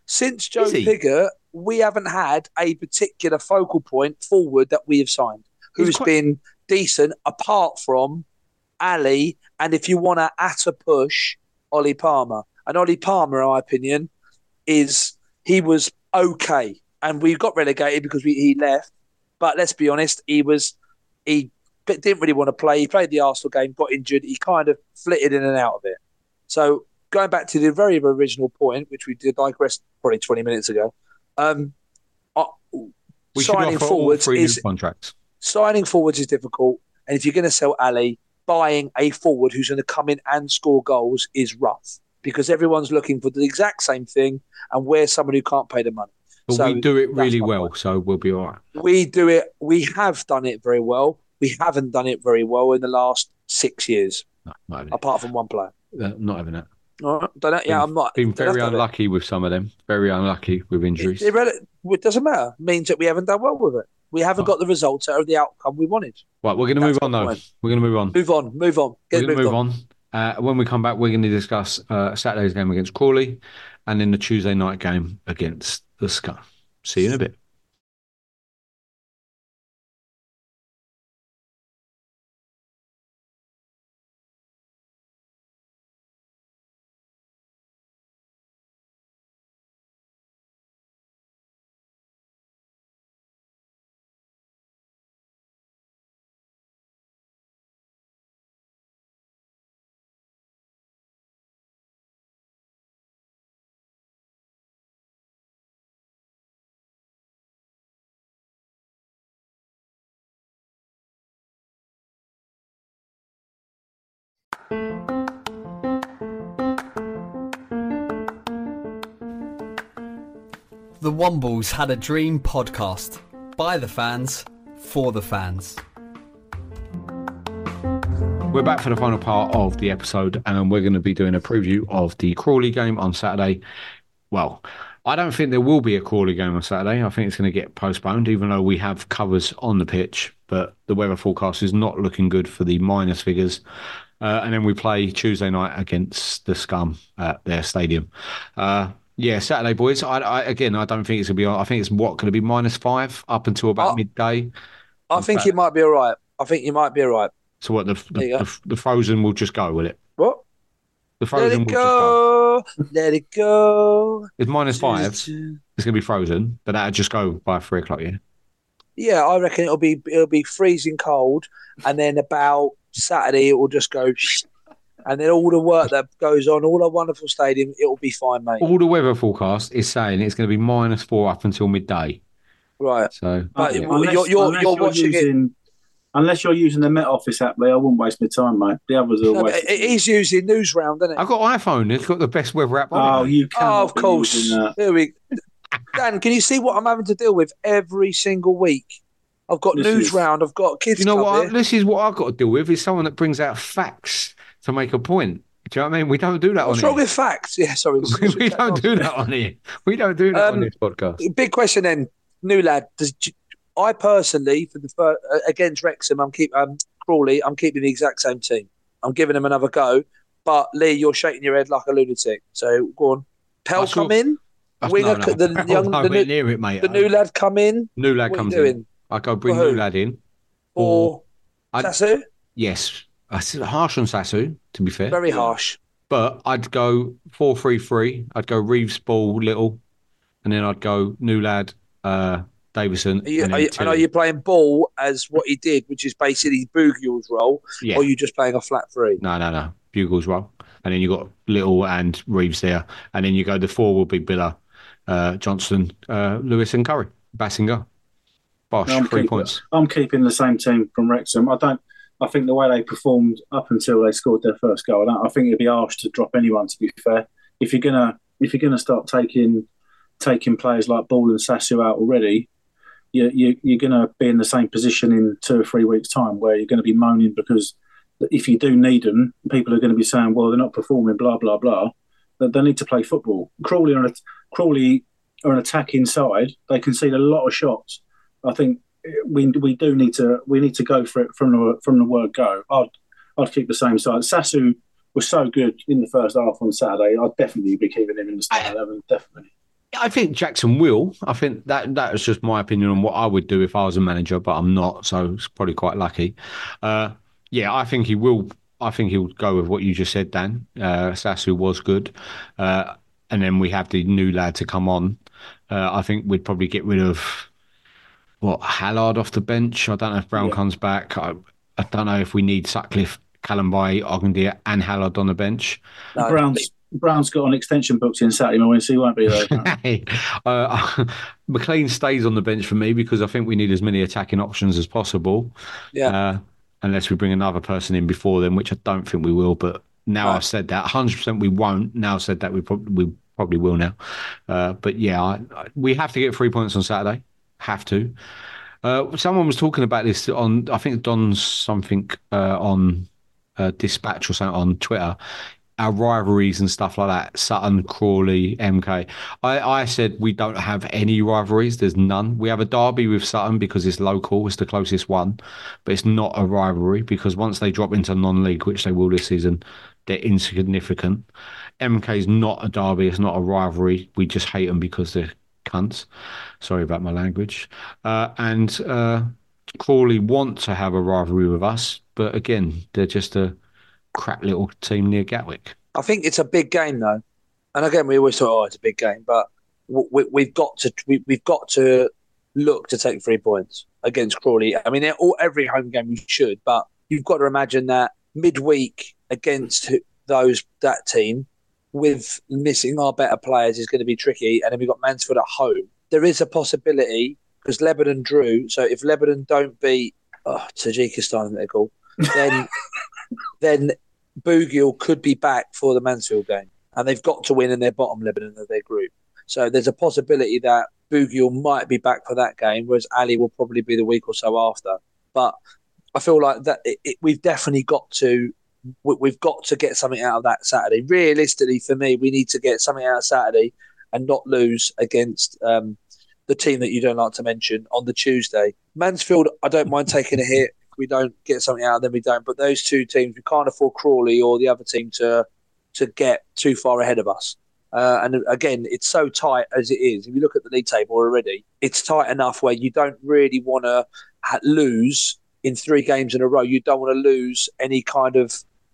Since Joe Is he? Pigott, we haven't had a particular focal point forward that we have signed who's quite- been decent apart from Ali, and if you want to at a push, Ollie Palmer. And Ollie Palmer, in my opinion, is he was okay, and we got relegated because we, he left. But let's be honest, he was he didn't really want to play. He played the Arsenal game, got injured. He kind of flitted in and out of it. So going back to the very original point, which we did digress probably twenty minutes ago, um, uh, We should signing offer all forwards three is new contracts. signing forwards is difficult, and if you're going to sell Ali, buying a forward who's going to come in and score goals is rough because everyone's looking for the exact same thing, and we're someone who can't pay the money. But So we do it that's really my well, point. so we'll be all right. We do it. We have done it very well. We haven't done it very well in the last six years, No, not having it. apart from one player. Uh, not having it. All right. Don't know, yeah, I'm not. Been don't have very to have it. unlucky with some of them. Very unlucky with injuries. It, it, it doesn't matter. It means that we haven't done well with it. We haven't Oh. got the results out of the outcome we wanted. Right, we're going to That's move on, the though. point. We're going to move on. Move on. Move on. Get We're going to moved move on. Uh, when we come back, we're going to discuss uh, Saturday's game against Crawley and then the Tuesday night game against the Scum. See you in a bit. The Wombles Had a Dream podcast. By the fans, for the fans. We're back for the final part of the episode, and we're going to be doing a preview of the Crawley game on Saturday. Well, I don't think there will be a Crawley game on Saturday. I think it's going to get postponed, even though we have covers on the pitch. But the weather forecast is not looking good for the minus figures. Uh, and then we play Tuesday night against the Scum at their stadium. Uh, yeah, Saturday, boys. I, I, again, I don't think it's going to be. I think it's what going to be minus five up until about Oh. midday. I think you might be all right. I think you might be all right. So what the There you the, go. the, the Frozen will just go, will it? What? The Let Frozen it will just go. go. Let it go. It's minus five. It's going to be Frozen, but that'll just go by three o'clock. Yeah. Yeah, I reckon it'll be it'll be freezing cold, and then about Saturday it will just go, and then all the work that goes on, all the wonderful stadium, it will be fine, mate. All the weather forecast is saying it's going to be minus four up until midday. Right. So But yeah. you're- Unless- you're- you're unless you're watching it- using, Unless you're using the Met Office app, Lee, I wouldn't waste my time, mate. The others are No, but wasting it- he's using Newsround, isn't it? I've got iPhone. It's got the best weather app. Oh, on it. you can. Oh, of course. Here we. Dan, can you see what I'm having to deal with every single week? I've got This news is- round. I've got kids. Do you know Club what? I- here. this is what I've got to deal with. Is someone that brings out facts to make a point. Do you know what I mean? We don't do that What's on wrong here. with facts? Yeah, sorry. we don't do that on here. We don't do that on Um, this podcast. Big question then, new lad. Does I personally for the first, uh, against Wrexham, I'm keep um Crawley. I'm keeping the exact same team. I'm giving them another go. But Lee, you're shaking your head like a lunatic. So go on. Pell I saw- come in. That's- Winger, no, no, the I'm young, the, nowhere new, near it, mate. the new lad come in. New lad What are you comes doing? in. I go bring For who? new lad in. Or I'd- Sassu? Yes, that's harsh on Sassu. To be fair, Very harsh. but I'd go four three three. I'd go Reeves, Ball, Little, and then I'd go new lad, uh, Davison. Are you, and are then you, and Tilly. are you playing ball as what he did, which is basically Bugul's role, Yeah. or are you just playing a flat three? No, no, no. Bugles roll. And then you got Little and Reeves there. And then you go, the four will be Biller, uh, Johnson, uh, Lewis and Curry. Bassinger. Bosh, I'm three keeping, points. I'm keeping the same team from Wrexham. I don't. I think the way they performed up until they scored their first goal, I, don't, I think it'd be harsh to drop anyone. To be fair, if you're gonna if you're gonna start taking taking players like Ball and Sassu out already, you, you, you're gonna be in the same position in two or three weeks' time, where you're going to be moaning because if you do need them, people are going to be saying, "Well, they're not performing." Blah blah blah. That they need to play football. Crawley are a, Crawley are an attacking side. They concede a lot of shots. I think we we do need to we need to go for it from the from the word go. I'd I'd keep the same side. Sassu was so good in the first half on Saturday. I'd definitely be keeping him in the starting eleven. Definitely. I think Jackson will. I think that that is just my opinion on what I would do if I was a manager, but I'm not, so it's probably quite lucky. Uh, yeah, I think he will. I think he'll go with what you just said, Dan. Uh, Sasu was good, uh, and then we have the new lad to come on. Uh, I think we'd probably get rid of what Hallard off the bench. I don't know if Brown yeah. comes back. I, I don't know if we need Sutcliffe, Callum-Bay, Ogundia, and Hallard on the bench. No, Brown's Brown's got an extension booked in Saturday morning, so he won't be there. uh, McLean stays on the bench for me because I think we need as many attacking options as possible. Yeah. Uh, unless we bring another person in before then, which I don't think we will. But now right. I've said that, one hundred percent we won't. Now I've said that, we probably we probably will now. Uh, but yeah, I, I, we have to get three points on Saturday. Have to. Uh, someone was talking about this on, I think Don's something uh, on uh, Dispatch or something on Twitter. Our rivalries and stuff like that, Sutton, Crawley, M K. I, I said we don't have any rivalries. There's none. We have a derby with Sutton because it's local. It's the closest one. But it's not a rivalry because once they drop into non-league, which they will this season, they're insignificant. M K is not a derby. It's not a rivalry. We just hate them because they're cunts. Sorry about my language. Uh, and uh, Crawley want to have a rivalry with us. But again, they're just a crap little team near Gatwick. I think it's a big game though, and again we always thought, oh, it's a big game, but we, we've got to we, we've got to look to take three points against Crawley. I mean, all, every home game we should, but you've got to imagine that midweek against those that team with missing our better players is going to be tricky, and then we've got Mansfield at home. There is a possibility because Lebanon drew, so if Lebanon don't beat oh, Tajikistan, they're called, then then Bougiel could be back for the Mansfield game, and they've got to win in their bottom Lebanon of their group. So there's a possibility that Bougiel might be back for that game, whereas Ali will probably be the week or so after. But I feel like that it, it, we've definitely got to we, we've got to get something out of that Saturday. Realistically, for me, we need to get something out of Saturday and not lose against um, the team that you don't like to mention on the Tuesday. Mansfield, I don't mind taking a hit. We don't get something out of them, we don't. But those two teams, we can't afford Crawley or the other team to to get too far ahead of us. Uh, and again, it's so tight as it is. If you look at the league table already, it's tight enough where you don't really want to ha- lose in three games in a row. You don't want to lose any kind of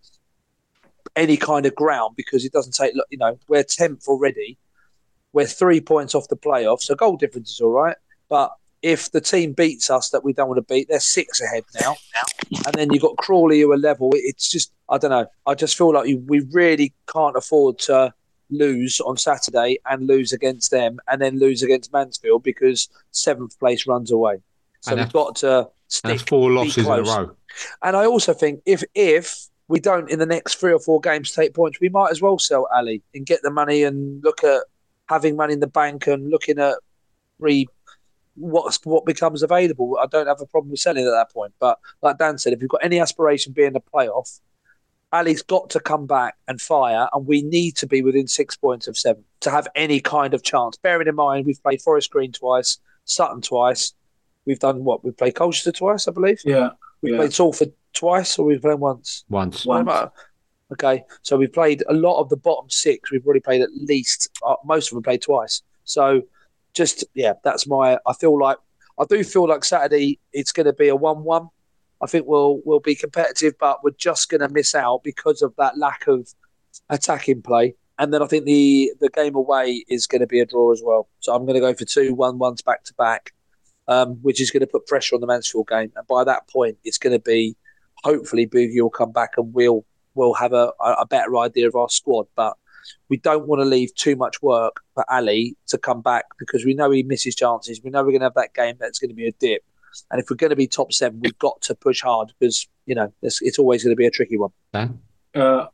any kind of ground because it doesn't take. You know, we're tenth already. We're three points off the playoffs, so goal difference is all right, but if the team beats us that we don't want to beat, they're six ahead now. And then you've got Crawley who are level. It's just, I don't know. I just feel like we really can't afford to lose on Saturday and lose against them and then lose against Mansfield because seventh place runs away. So we've got to stick. That's four losses in a row. And I also think if if we don't in the next three or four games take points, we might as well sell Ali and get the money and look at having money in the bank and looking at re what's what becomes available. I don't have a problem with selling at that point. But like Dan said, if you've got any aspiration being a playoff, Ali's got to come back and fire, and we need to be within six points of seven to have any kind of chance. Bearing in mind, we've played Forest Green twice, Sutton twice. We've done what? We've played Colchester twice, I believe. Yeah. We've yeah. played Salford twice, or we've played once? Once. Once. Okay, so we've played a lot of the bottom six. We've already played at least, uh, most of them played twice. So just, yeah, that's my, I feel like, I do feel like Saturday it's going to be a one one. I think we'll we'll be competitive, but we're just going to miss out because of that lack of attacking play. And then I think the, the game away is going to be a draw as well. So I'm going to go for two one-ones back to back, um, which is going to put pressure on the Mansfield game. And by that point, it's going to be, hopefully, Boogie will come back and we'll, we'll have a, a better idea of our squad. But we don't want to leave too much work for Ali to come back because we know he misses chances. We know we're going to have that game that's going to be a dip. And if we're going to be top seven, we've got to push hard because, you know, it's, it's always going to be a tricky one. Dan? Uh,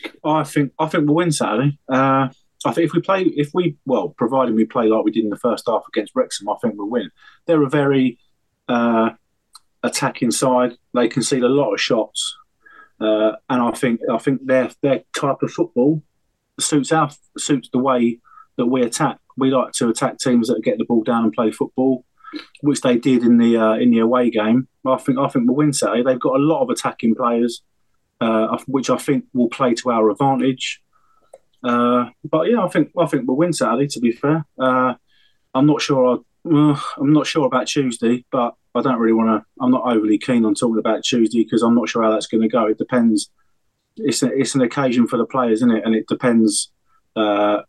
I think I think we'll win Saturday. Uh, I think if we play, if we, well, providing we play like we did in the first half against Wrexham, I think we'll win. They're a very uh, attacking side. They concede a lot of shots. Uh, and I think I think their their type of football suits our suits the way that we attack. We like to attack teams that get the ball down and play football, which they did in the uh, in the away game. I think I think we'll win Saturday. They've got a lot of attacking players, uh, which I think will play to our advantage. Uh, but yeah, I think I think we'll win Saturday. To be fair, uh, I'm not sure. I, uh, I'm not sure about Tuesday, but I don't really want to. I'm not overly keen on talking about Tuesday because I'm not sure how that's going to go. It depends. It's a, it's an occasion for the players, isn't it? And it depends uh,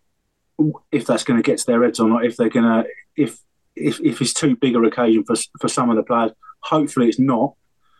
if that's going to get to their heads or not. If they're going to, if if if it's too big an occasion for for some of the players. Hopefully, it's not.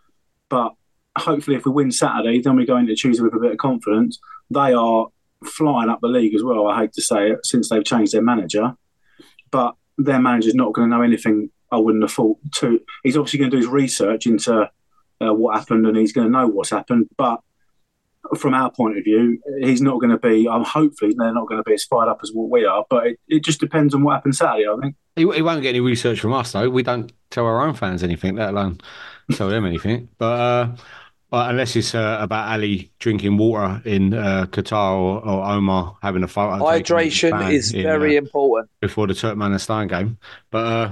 But hopefully, if we win Saturday, then we go into Tuesday with a bit of confidence. They are flying up the league as well. I hate to say it, since they've changed their manager, but their manager's not going to know anything. I wouldn't have thought. To he's obviously going to do his research into uh, what happened, and he's going to know what's happened. But from our point of view, he's not going to be. Um, hopefully, they're not going to be as fired up as what we are. But it, it just depends on what happens Saturday. I think he, he won't get any research from us though. We don't tell our own fans anything, let alone tell them anything. But. Uh, Uh, unless it's uh, about Ali drinking water in uh, Qatar or, or Omar having a photo. Hydration is in, very uh, important. Before the Turkmenistan game. But uh,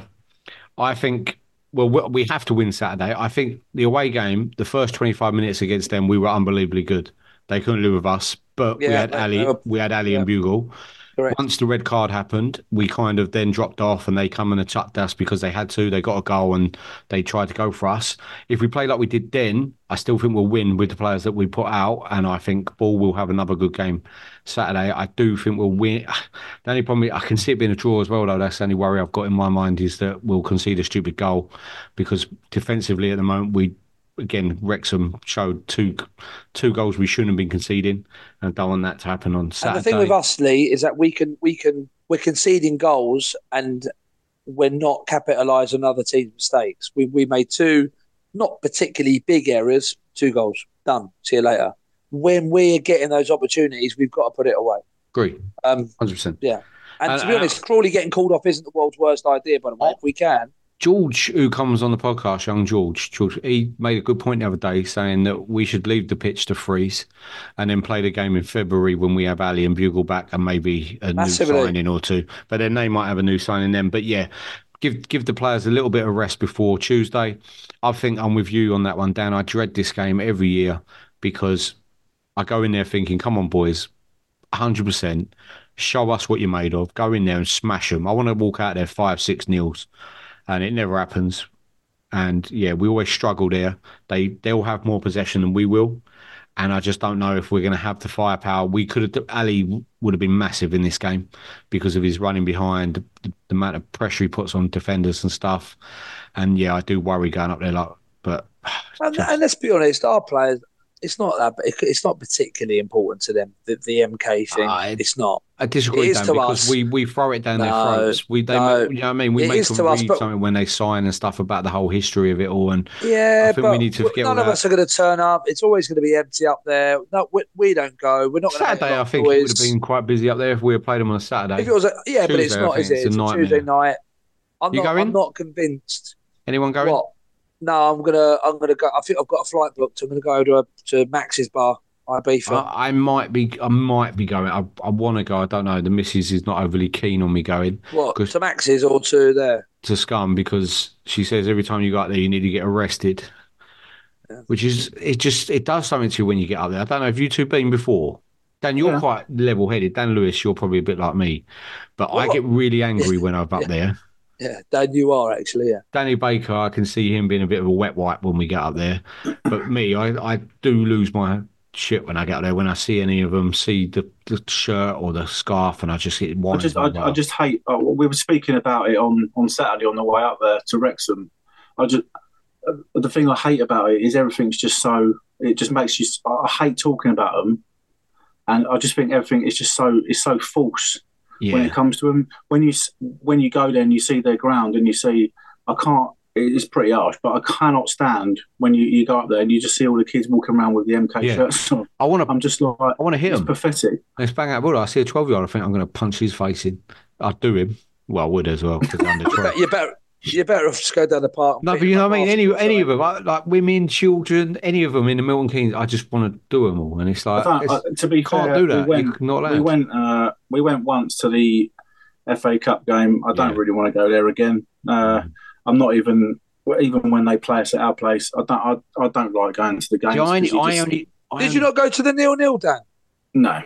I think, well, we have to win Saturday. I think the away game, the first twenty-five minutes against them, we were unbelievably good. They couldn't live with us, but yeah, we had Ali, were, we had Ali yeah. and Bugle. Correct. Once the red card happened, we kind of then dropped off and they come and attacked us because they had to. They got a goal and they tried to go for us. If we play like we did then, I still think we'll win with the players that we put out. And I think Ball will have another good game Saturday. I do think we'll win. The only problem, I can see it being a draw as well, though. That's the only worry I've got in my mind is that we'll concede a stupid goal because defensively at the moment, we Again, Wrexham showed two two goals we shouldn't have been conceding, and don't want that to happen on Saturday. And the thing with us, Lee, is that we can we can we're conceding goals and we're not capitalising on other teams' mistakes. We we made two not particularly big errors, two goals done. See you later. When we're getting those opportunities, we've got to put it away. Agree, um, one hundred percent. Yeah, and, and to be uh, honest, Crawley getting called off isn't the world's worst idea. By the way, if we can. George, who comes on the podcast, young George, George, he made a good point the other day saying that we should leave the pitch to freeze and then play the game in February when we have Ali and Bugle back and maybe a Massively. new signing or two. But then they might have a new signing then. But yeah, give give the players a little bit of rest before Tuesday. I think I'm with you on that one, Dan. I dread this game every year because I go in there thinking, come on, boys, one hundred percent, show us what you're made of. Go in there and smash them. I want to walk out there five, six nils. And it never happens. And yeah, we always struggle there. They they'll have more possession than we will. And I just don't know if we're going to have the firepower. We could have, Ali would have been massive in this game because of his running behind, the, the amount of pressure he puts on defenders and stuff. And yeah, I do worry going up there. Like, but and, just... and let's be honest, our players, it's not that. It's not particularly important to them. The, the M K thing, uh, it's not. I disagree, Dan, because us. we we throw it down no, their throats. We, they, no, make, you know what I mean? We make them read us, something when they sign and stuff about the whole history of it all. And yeah, I think but we need to forget none all of that. us are going to turn up. It's always going to be empty up there. No, we, we don't go. We're not. Saturday, I think it would have been quite busy up there if we had played them on a Saturday. If it was, a, yeah, Tuesday, but it's not. Is it? It's, it's a, a Tuesday night. I'm you not. going? I'm not convinced. Anyone going? What? No, I'm gonna. I'm gonna go. I think I've got a flight booked. I'm gonna go to a, to Max's bar. Ibiza. I, I might be. I might be going. I, I want to go. I don't know. The missus is not overly keen on me going. What? To Max's or to there? To Scum, because she says every time you go out there, you need to get arrested. Yeah. Which is it. Just it does something to you when you get up there. I don't know if you two been before. Dan, you're yeah. quite level-headed. Dan Lewis, you're probably a bit like me, but what? I get really angry when I'm up yeah. there. Yeah, Dan, you are actually, yeah. Danny Baker, I can see him being a bit of a wet wipe when we get up there. But me, I, I do lose my shit when I get up there. When I see any of them, see the, the shirt or the scarf, and I just get one. I just, I, I just hate. Oh, we were speaking about it on, on Saturday on the way up there to Wrexham. I just the thing I hate about it is everything's just so. It just makes you. I hate talking about them, and I just think everything is just so. It's so false. Yeah. When it comes to them, when you when you go there and you see their ground and you see, I can't. It's pretty harsh, but I cannot stand when you, you go up there and you just see all the kids walking around with the M K yeah. shirts on. I want to. I'm just like, I want to hit it's him. Pathetic. Let's bang out ball. I see a twelve-year-old. I think I'm going to punch his face in. I'd do him. Well, I would as well because I'm under twelve. You better. You better off just go down the park. No, but you know what I mean. Any any of them, like, like women, children, any of them in the Milton Keynes, I just want to do them all, and it's like it's, uh, to be can't fair, do that. We went, not allowed. we went. Uh, we went once to the F A Cup game. I don't yeah. really want to go there again. Uh, mm. I'm not even. Even when they play us at our place, I don't. I, I don't like going to the games. I only, you I just, only, I did only, you not go to the nil-nil, Dan? No.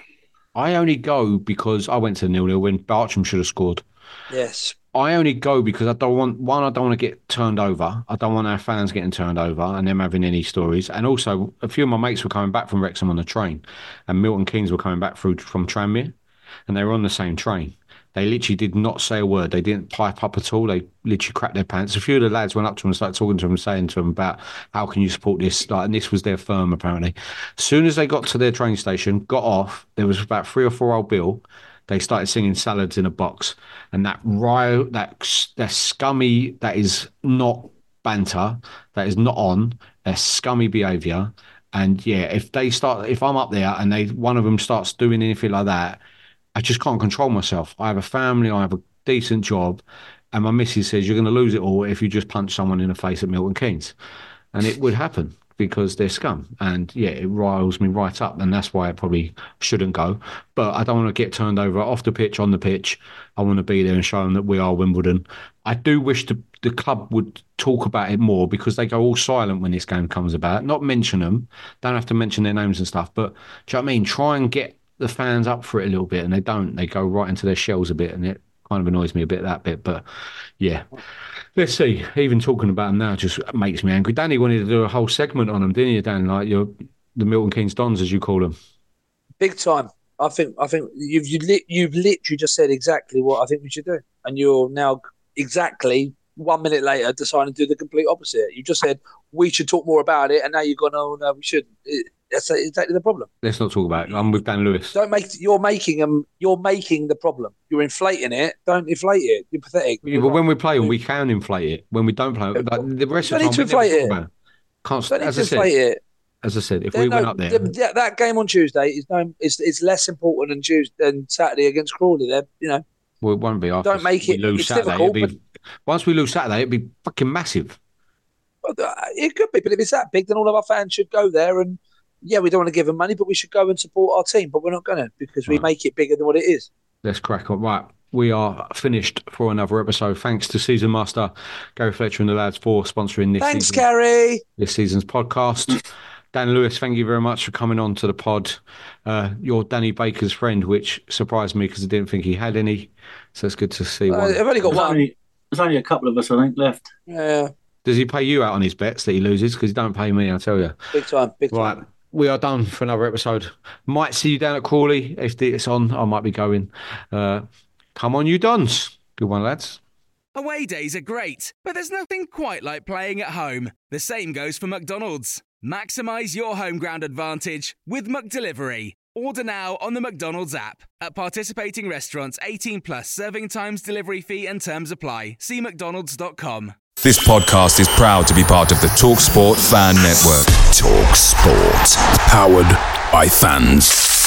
I only go because I went to nil-nil when Bartram should have scored. Yes. I only go because I don't want, one, I don't want to get turned over. I don't want our fans getting turned over and them having any stories. And also, a few of my mates were coming back from Wrexham on the train, and Milton Keynes were coming back through from Tranmere, and they were on the same train. They literally did not say a word. They didn't pipe up at all. They literally cracked their pants. A few of the lads went up to them and started talking to them, saying to them about how can you support this? Like, and this was their firm, apparently. As soon as they got to their train station, got off, there was about three or four old Bill. They started singing Salads in a Box. And that rile, that, that scummy, that is not banter, that is not on, that scummy behaviour. And yeah, if they start, if I'm up there and they, one of them starts doing anything like that, I just can't control myself. I have a family, I have a decent job, and my missus says you're going to lose it all if you just punch someone in the face at Milton Keynes. And it would happen because they're scum. And yeah, it riles me right up, and that's why I probably shouldn't go. But I don't want to get turned over off the pitch, on the pitch. I want to be there and show them that we are Wimbledon. I do wish the, the club would talk about it more, because they go all silent when this game comes about. Not mention them, don't have to mention their names and stuff, but do you know what I mean? Try and get the fans up for it a little bit, and they don't. They go right into their shells a bit, and it kind of annoys me a bit, that bit. But yeah, let's see. Even talking about them now just makes me angry. Danny wanted to do a whole segment on them, didn't you, Dan? Like you're the Milton Keynes Dons, as you call them. Big time. I think. I think you've you li- you've literally just said exactly what I think we should do, and you're now exactly one minute later deciding to do the complete opposite. You just said we should talk more about it, and now you've gone, oh no, we shouldn't. It, That's exactly the problem. Let's not talk about it. I'm with Dan Lewis. Don't make you're making them. You're making the problem. You're inflating it. Don't inflate it. You're pathetic. Yeah, but when we play, we can inflate it. When we don't play, like the rest of the time, we inflate it. About. Can't. Don't as need I to said, inflate it. As I said, if They're we no, went up there, the, that game on Tuesday is no. It's, it's less important than Tuesday than Saturday against Crawley. There, you know. Well, it won't be. After don't make it. We lose it's Saturday. difficult. It'd be, but, once we lose Saturday, it'd be fucking massive. It could be, but if it's that big, then all of our fans should go there and. Yeah, we don't want to give them money, but we should go and support our team. But we're not going to, because we right. make it bigger than what it is. Let's crack on. Right, we are finished for another episode. Thanks to Season Master Gary Fletcher and the lads for sponsoring this. Thanks, season, Gary. This season's podcast. Dan Lewis, thank you very much for coming on to the pod. Uh, you're Danny Baker's friend, which surprised me because I didn't think he had any. So it's good to see. Uh, one. I've only got there's one. Only, there's only a couple of us, I think, left. Yeah. Does he pay you out on his bets that he loses? Because he don't pay me, I'll tell you. Big time, big time. Right. We are done for another episode. Might see you down at Crawley. If it's on, I might be going. Uh, come on, you Dons. Good one, lads. Away days are great, but there's nothing quite like playing at home. The same goes for McDonald's. Maximise your home ground advantage with McDelivery. Order now on the McDonald's app. At participating restaurants, eighteen plus, serving times, delivery fee and terms apply. See mcdonalds dot com. This podcast is proud to be part of the TalkSport Fan Network. TalkSport. Powered by fans.